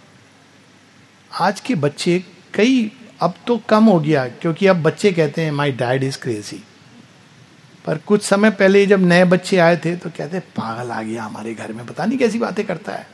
आज के बच्चे कई, अब तो कम हो गया क्योंकि अब बच्चे कहते हैं माय डैड इज क्रेजी, पर कुछ समय पहले जब नए बच्चे आए थे तो कहते पागल आ गया हमारे घर में, पता नहीं कैसी बातें करता है।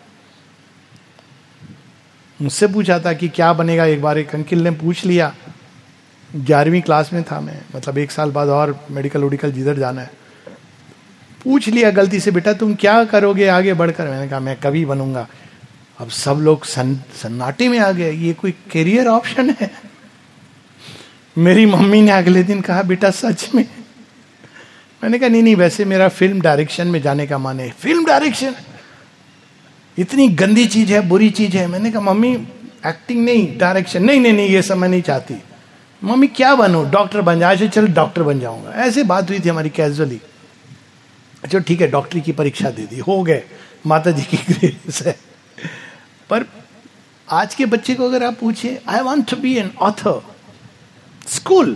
मुझसे पूछा था कि क्या बनेगा, एक बार एक अंकिल ने पूछ लिया, 11वीं क्लास में था मैं, मतलब 1 साल बाद और मेडिकल उडिकल जिधर जाना है, पूछ लिया गलती से, बेटा तुम क्या करोगे आगे बढ़कर? मैंने कहा मैं कवि बनूंगा। अब सब लोग सन्नाटे में आ गए, ये कोई करियर ऑप्शन है? मेरी मम्मी ने अगले दिन कहा बेटा सच में? मैंने कहा नहीं वैसे मेरा फिल्म डायरेक्शन में जाने का मन है। फिल्म डायरेक्शन इतनी गंदी चीज है, बुरी चीज है। मैंने कहा मम्मी एक्टिंग नहीं, डायरेक्शन नहीं ये सब मैं नहीं चाहती। मम्मी क्या बनूं? डॉक्टर बन जाए। चल डॉक्टर बन जाऊंगा। ऐसे बात हुई थी हमारी कैजुअली। अच्छा ठीक है, डॉक्टरी की परीक्षा दे दी, हो गए, माता जी की ग्रेस है। पर आज के बच्चे को अगर आप पूछे I want to be an author, school,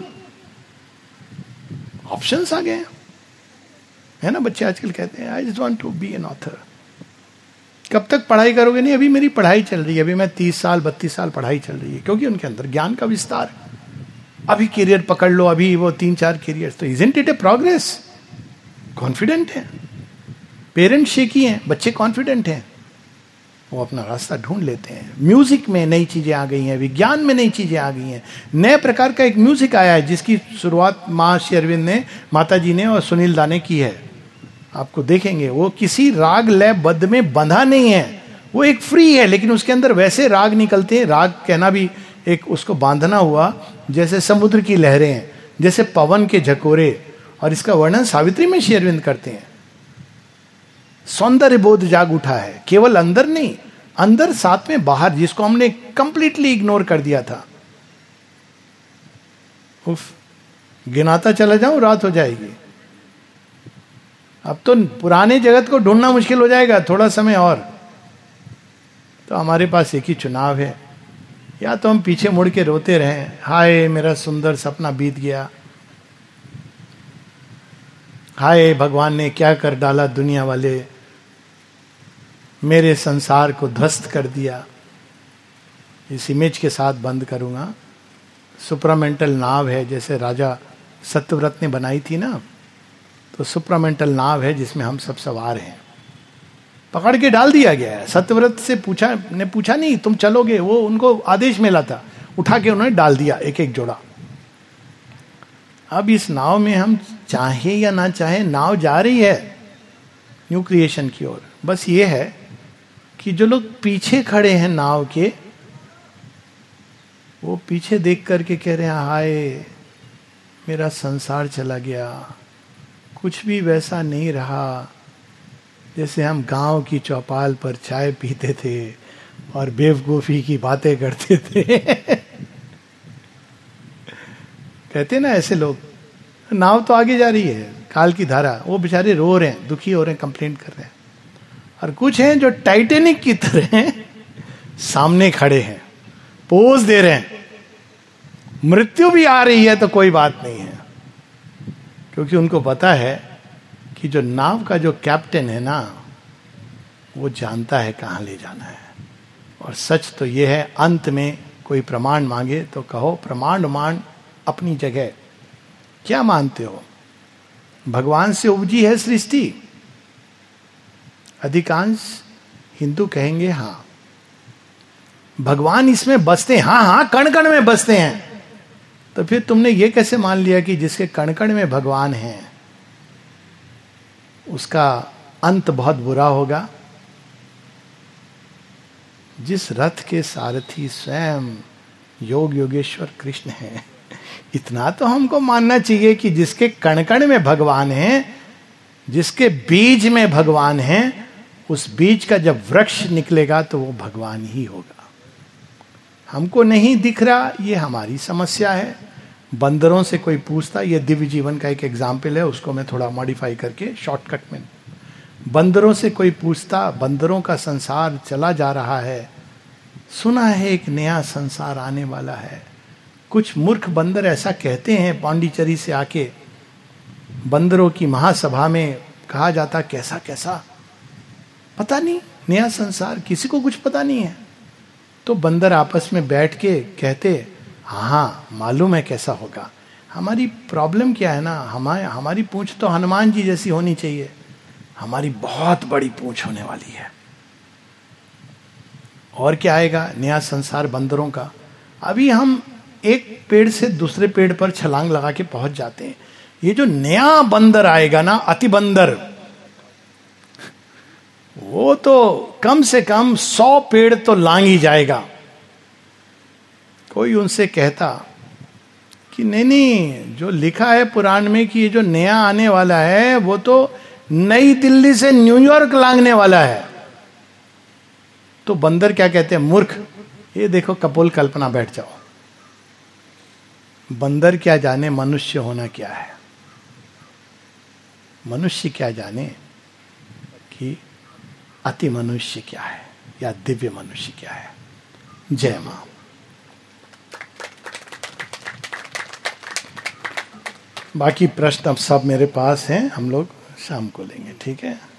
options आ गए हैं, है ना. बच्चे आजकल कहते हैं I just want to be an author. कब तक पढ़ाई करोगे? नहीं, अभी मेरी पढ़ाई चल रही है, अभी मैं 30 साल 32 साल पढ़ाई चल रही है, क्योंकि उनके अंदर ज्ञान का विस्तार. अभी करियर पकड़ लो, अभी वो 3-4 करियर. तो isn't it a progress? Confident है, पेरेंट्स शेकी हैं, बच्चे कॉन्फिडेंट हैं, वो अपना रास्ता ढूंढ लेते हैं. म्यूजिक में नई चीजें आ गई हैं, विज्ञान में नई चीजें आ गई हैं. नए प्रकार का एक म्यूजिक आया है जिसकी शुरुआत महर्षि अरविंद ने, माता जी ने और सुनील दा ने की है. आपको देखेंगे वो किसी राग लय बद्ध में बंधा नहीं है, वो एक फ्री है, लेकिन उसके अंदर वैसे राग निकलते हैं. राग कहना भी एक उसको बांधना हुआ, जैसे समुद्र की लहरें हैं, जैसे पवन के झकोरे. और इसका वर्णन सावित्री में श्री अरविंद करते हैं. सौंदर्य बोध जाग उठा है, केवल अंदर नहीं, अंदर साथ में बाहर, जिसको हमने कंप्लीटली इग्नोर कर दिया था. उफ, गिनाता चला जाऊं रात हो जाएगी. अब तो पुराने जगत को ढूंढना मुश्किल हो जाएगा, थोड़ा समय और. तो हमारे पास एक ही चुनाव है, या तो हम पीछे मुड़ के रोते रहें, हाय मेरा सुंदर सपना बीत गया, हाय भगवान ने क्या कर डाला, दुनिया वाले मेरे संसार को ध्वस्त कर दिया. इस इमेज के साथ बंद करूंगा. सुप्रामेंटल नाव है, जैसे राजा सत्यव्रत ने बनाई थी ना, तो सुप्रामेंटल नाव है जिसमें हम सब सवार हैं. पकड़ के डाल दिया गया है. सत्यव्रत से पूछा नहीं तुम चलोगे, वो उनको आदेश मिला था, उठा के उन्होंने डाल दिया एक एक जोड़ा. अब इस नाव में हम चाहे या ना चाहे, नाव जा रही है न्यू क्रिएशन की ओर. बस ये है कि जो लोग पीछे खड़े हैं नाव के, वो पीछे देख करके कह रहे हैं हाय मेरा संसार चला गया, कुछ भी वैसा नहीं रहा जैसे हम गांव की चौपाल पर चाय पीते थे और बेवकूफी की बातें करते थे. कहते ना ऐसे लोग. नाव तो आगे जा रही है, काल की धारा, वो बेचारे रो रहे हैं, दुखी हो रहे हैं, कंप्लेंट कर रहे हैं. और कुछ हैं जो टाइटेनिक की तरह सामने खड़े हैं, पोज दे रहे हैं. मृत्यु भी आ रही है तो कोई बात नहीं है, क्योंकि उनको पता है कि जो नाव का जो कैप्टन है ना, वो जानता है कहां ले जाना है. और सच तो ये है, अंत में कोई प्रमाण मांगे तो कहो प्रमाण मान अपनी जगह. क्या मानते हो? भगवान से उपजी है सृष्टि? अधिकांश हिंदू कहेंगे हां. भगवान इसमें बसते हैं? हाँ, कण कण में बसते हैं. तो फिर तुमने ये कैसे मान लिया कि जिसके कण कण में भगवान है उसका अंत बहुत बुरा होगा? जिस रथ के सारथी स्वयं योग योगेश्वर कृष्ण है, इतना तो हमको मानना चाहिए कि जिसके कण कण में भगवान है, जिसके बीज में भगवान है, उस बीज का जब वृक्ष निकलेगा तो वो भगवान ही होगा. हमको नहीं दिख रहा, ये हमारी समस्या है. बंदरों से कोई पूछता, ये दिव्य जीवन का एक एग्जाम्पल है, उसको मैं थोड़ा मॉडिफाई करके शॉर्टकट में. बंदरों से कोई पूछता, बंदरों का संसार चला जा रहा है, सुना है एक नया संसार आने वाला है. कुछ मूर्ख बंदर ऐसा कहते हैं. पांडिचेरी से आके बंदरों की महासभा में कहा जाता, कैसा कैसा पता नहीं, नया संसार, किसी को कुछ पता नहीं है. तो बंदर आपस में बैठ के कहते, हाँ मालूम है कैसा होगा. हमारी प्रॉब्लम क्या है ना, हमारी पूंछ तो हनुमान जी जैसी होनी चाहिए, हमारी बहुत बड़ी पूंछ होने वाली है. और क्या आएगा? नया संसार बंदरों का. अभी हम एक पेड़ से दूसरे पेड़ पर छलांग लगा के पहुंच जाते हैं. ये जो नया बंदर आएगा ना, अति बंदर, वो तो कम से कम 100 पेड़ तो लांग ही जाएगा. कोई उनसे कहता कि नहीं, जो लिखा है पुराण में कि ये जो नया आने वाला है वो तो नई दिल्ली से न्यूयॉर्क लांघने वाला है. तो बंदर क्या कहते हैं, मूर्ख, ये देखो कपोल कल्पना, बैठ जाओ. बंदर क्या जाने मनुष्य होना क्या है. मनुष्य क्या जाने कि अति मनुष्य क्या है या दिव्य मनुष्य क्या है. जय मां. बाकी प्रश्न अब सब मेरे पास हैं, हम लोग शाम को लेंगे, ठीक है।